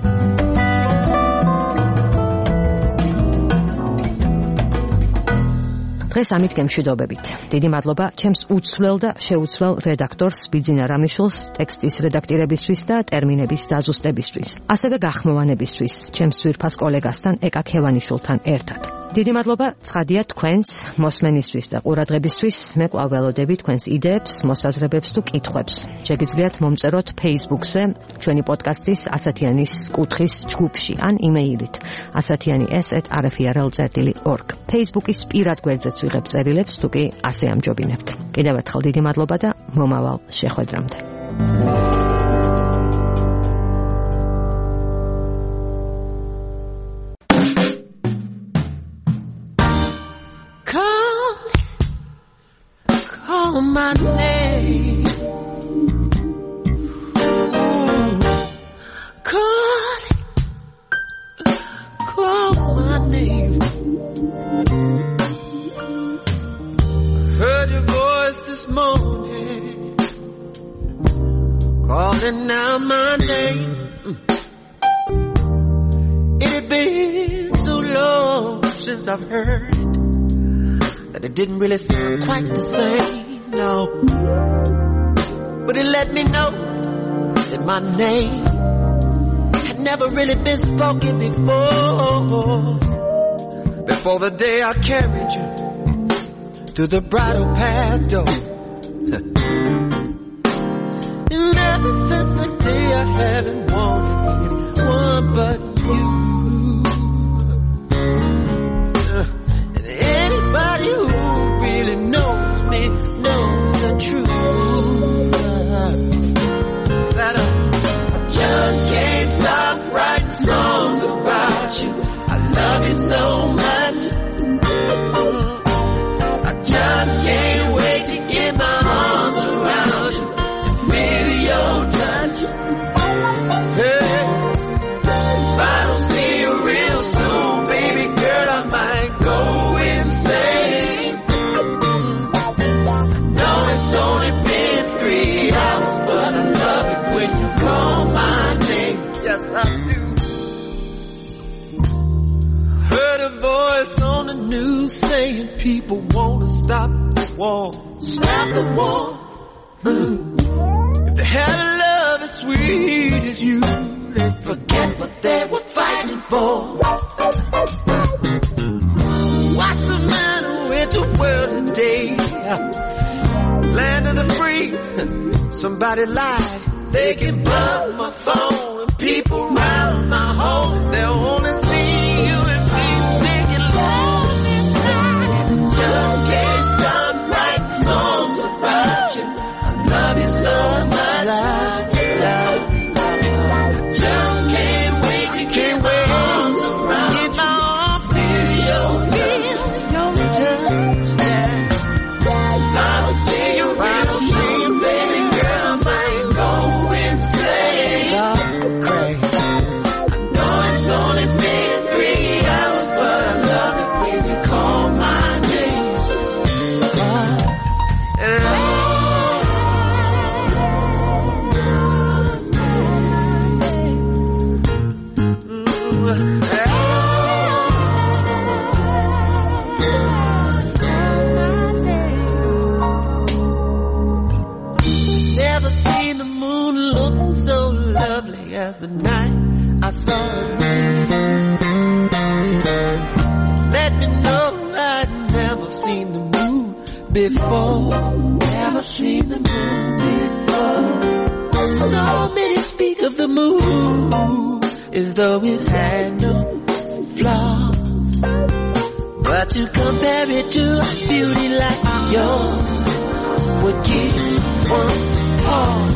დღეს ამით გემშვიდობებით. დიდი მადლობა ჩემს უცვლელ და შეუცვლელ რედაქტორს ბიძინა რამიშვილს ტექსტის რედაქტირებისთვის და ტერმინების დაზუსტებისთვის. ასევე გახმოვანებისთვის ჩემს ძვირფას კოლეგასთან ეკა ქევანიშვილთან ერთად. დიდი მადლობა ცხადია თქვენს მოსმენისთვის და ყურადღებისთვის. მე კვლავ ველოდები თქვენს იდეებს, მოსაზრებებს თუ კითხვებს. შეგიძლიათ მომწეროთ Facebook-ზე ჩვენი პოდკასტის ასათიანის კუთხის ჯგუფში ან იმეილით asatyanis@rfrl.org. Facebook-ის პირად გვერდზეც ვიღებ წერილებს, თუ კი ასე ამჯობინებთ. კიდევ ერთხელ დიდი მადლობა და მომავალ შეხვედრამდე. Call my name. Call my name. Heard your voice this morning, calling out my name. It had been so long since I've heard it that it didn't really sound quite the same, no. But it let me know that my name had never really been spoken before the day I carried you through the bridal path door. And ever since the day I haven't wanted anyone but you. And anybody who really knows me knows the truth. That I just can't stop writing songs about you. I love you so much. I just can't wait to get my arms around you and feel your touch. Hey, if I don't see you real soon, baby girl, I might go insane. I know it's only been 3 hours, but I love it when you call my name. Yes, I do. Heard a voice on the news saying people want to stop the war. Stop the war. If they had a love as sweet as you, they'd forget what they were fighting for. What's the matter with the world today? Land of the free. Somebody lied. They can blow my phone and people round my home. They'll only see you and me singing love inside. Just can't stop writing songs about you. I love you so much. Just can't wait to get my arms around you. Get my arms, feel your touch. as the night I saw it. Let me know I'd never seen the moon before. Never seen the moon before. So many speak of the moon as though it had no flaws. But to compare it to a beauty like yours would give one pause.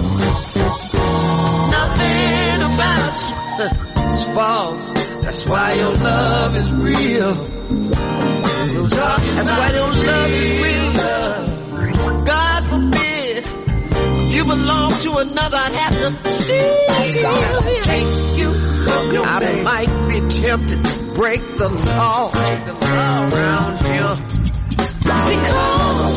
Nothing about you is false. That's why your love is real. That's why your love is real. God forbid, if you belong to another, I'd have to take you. I might be tempted to break the law around here. Because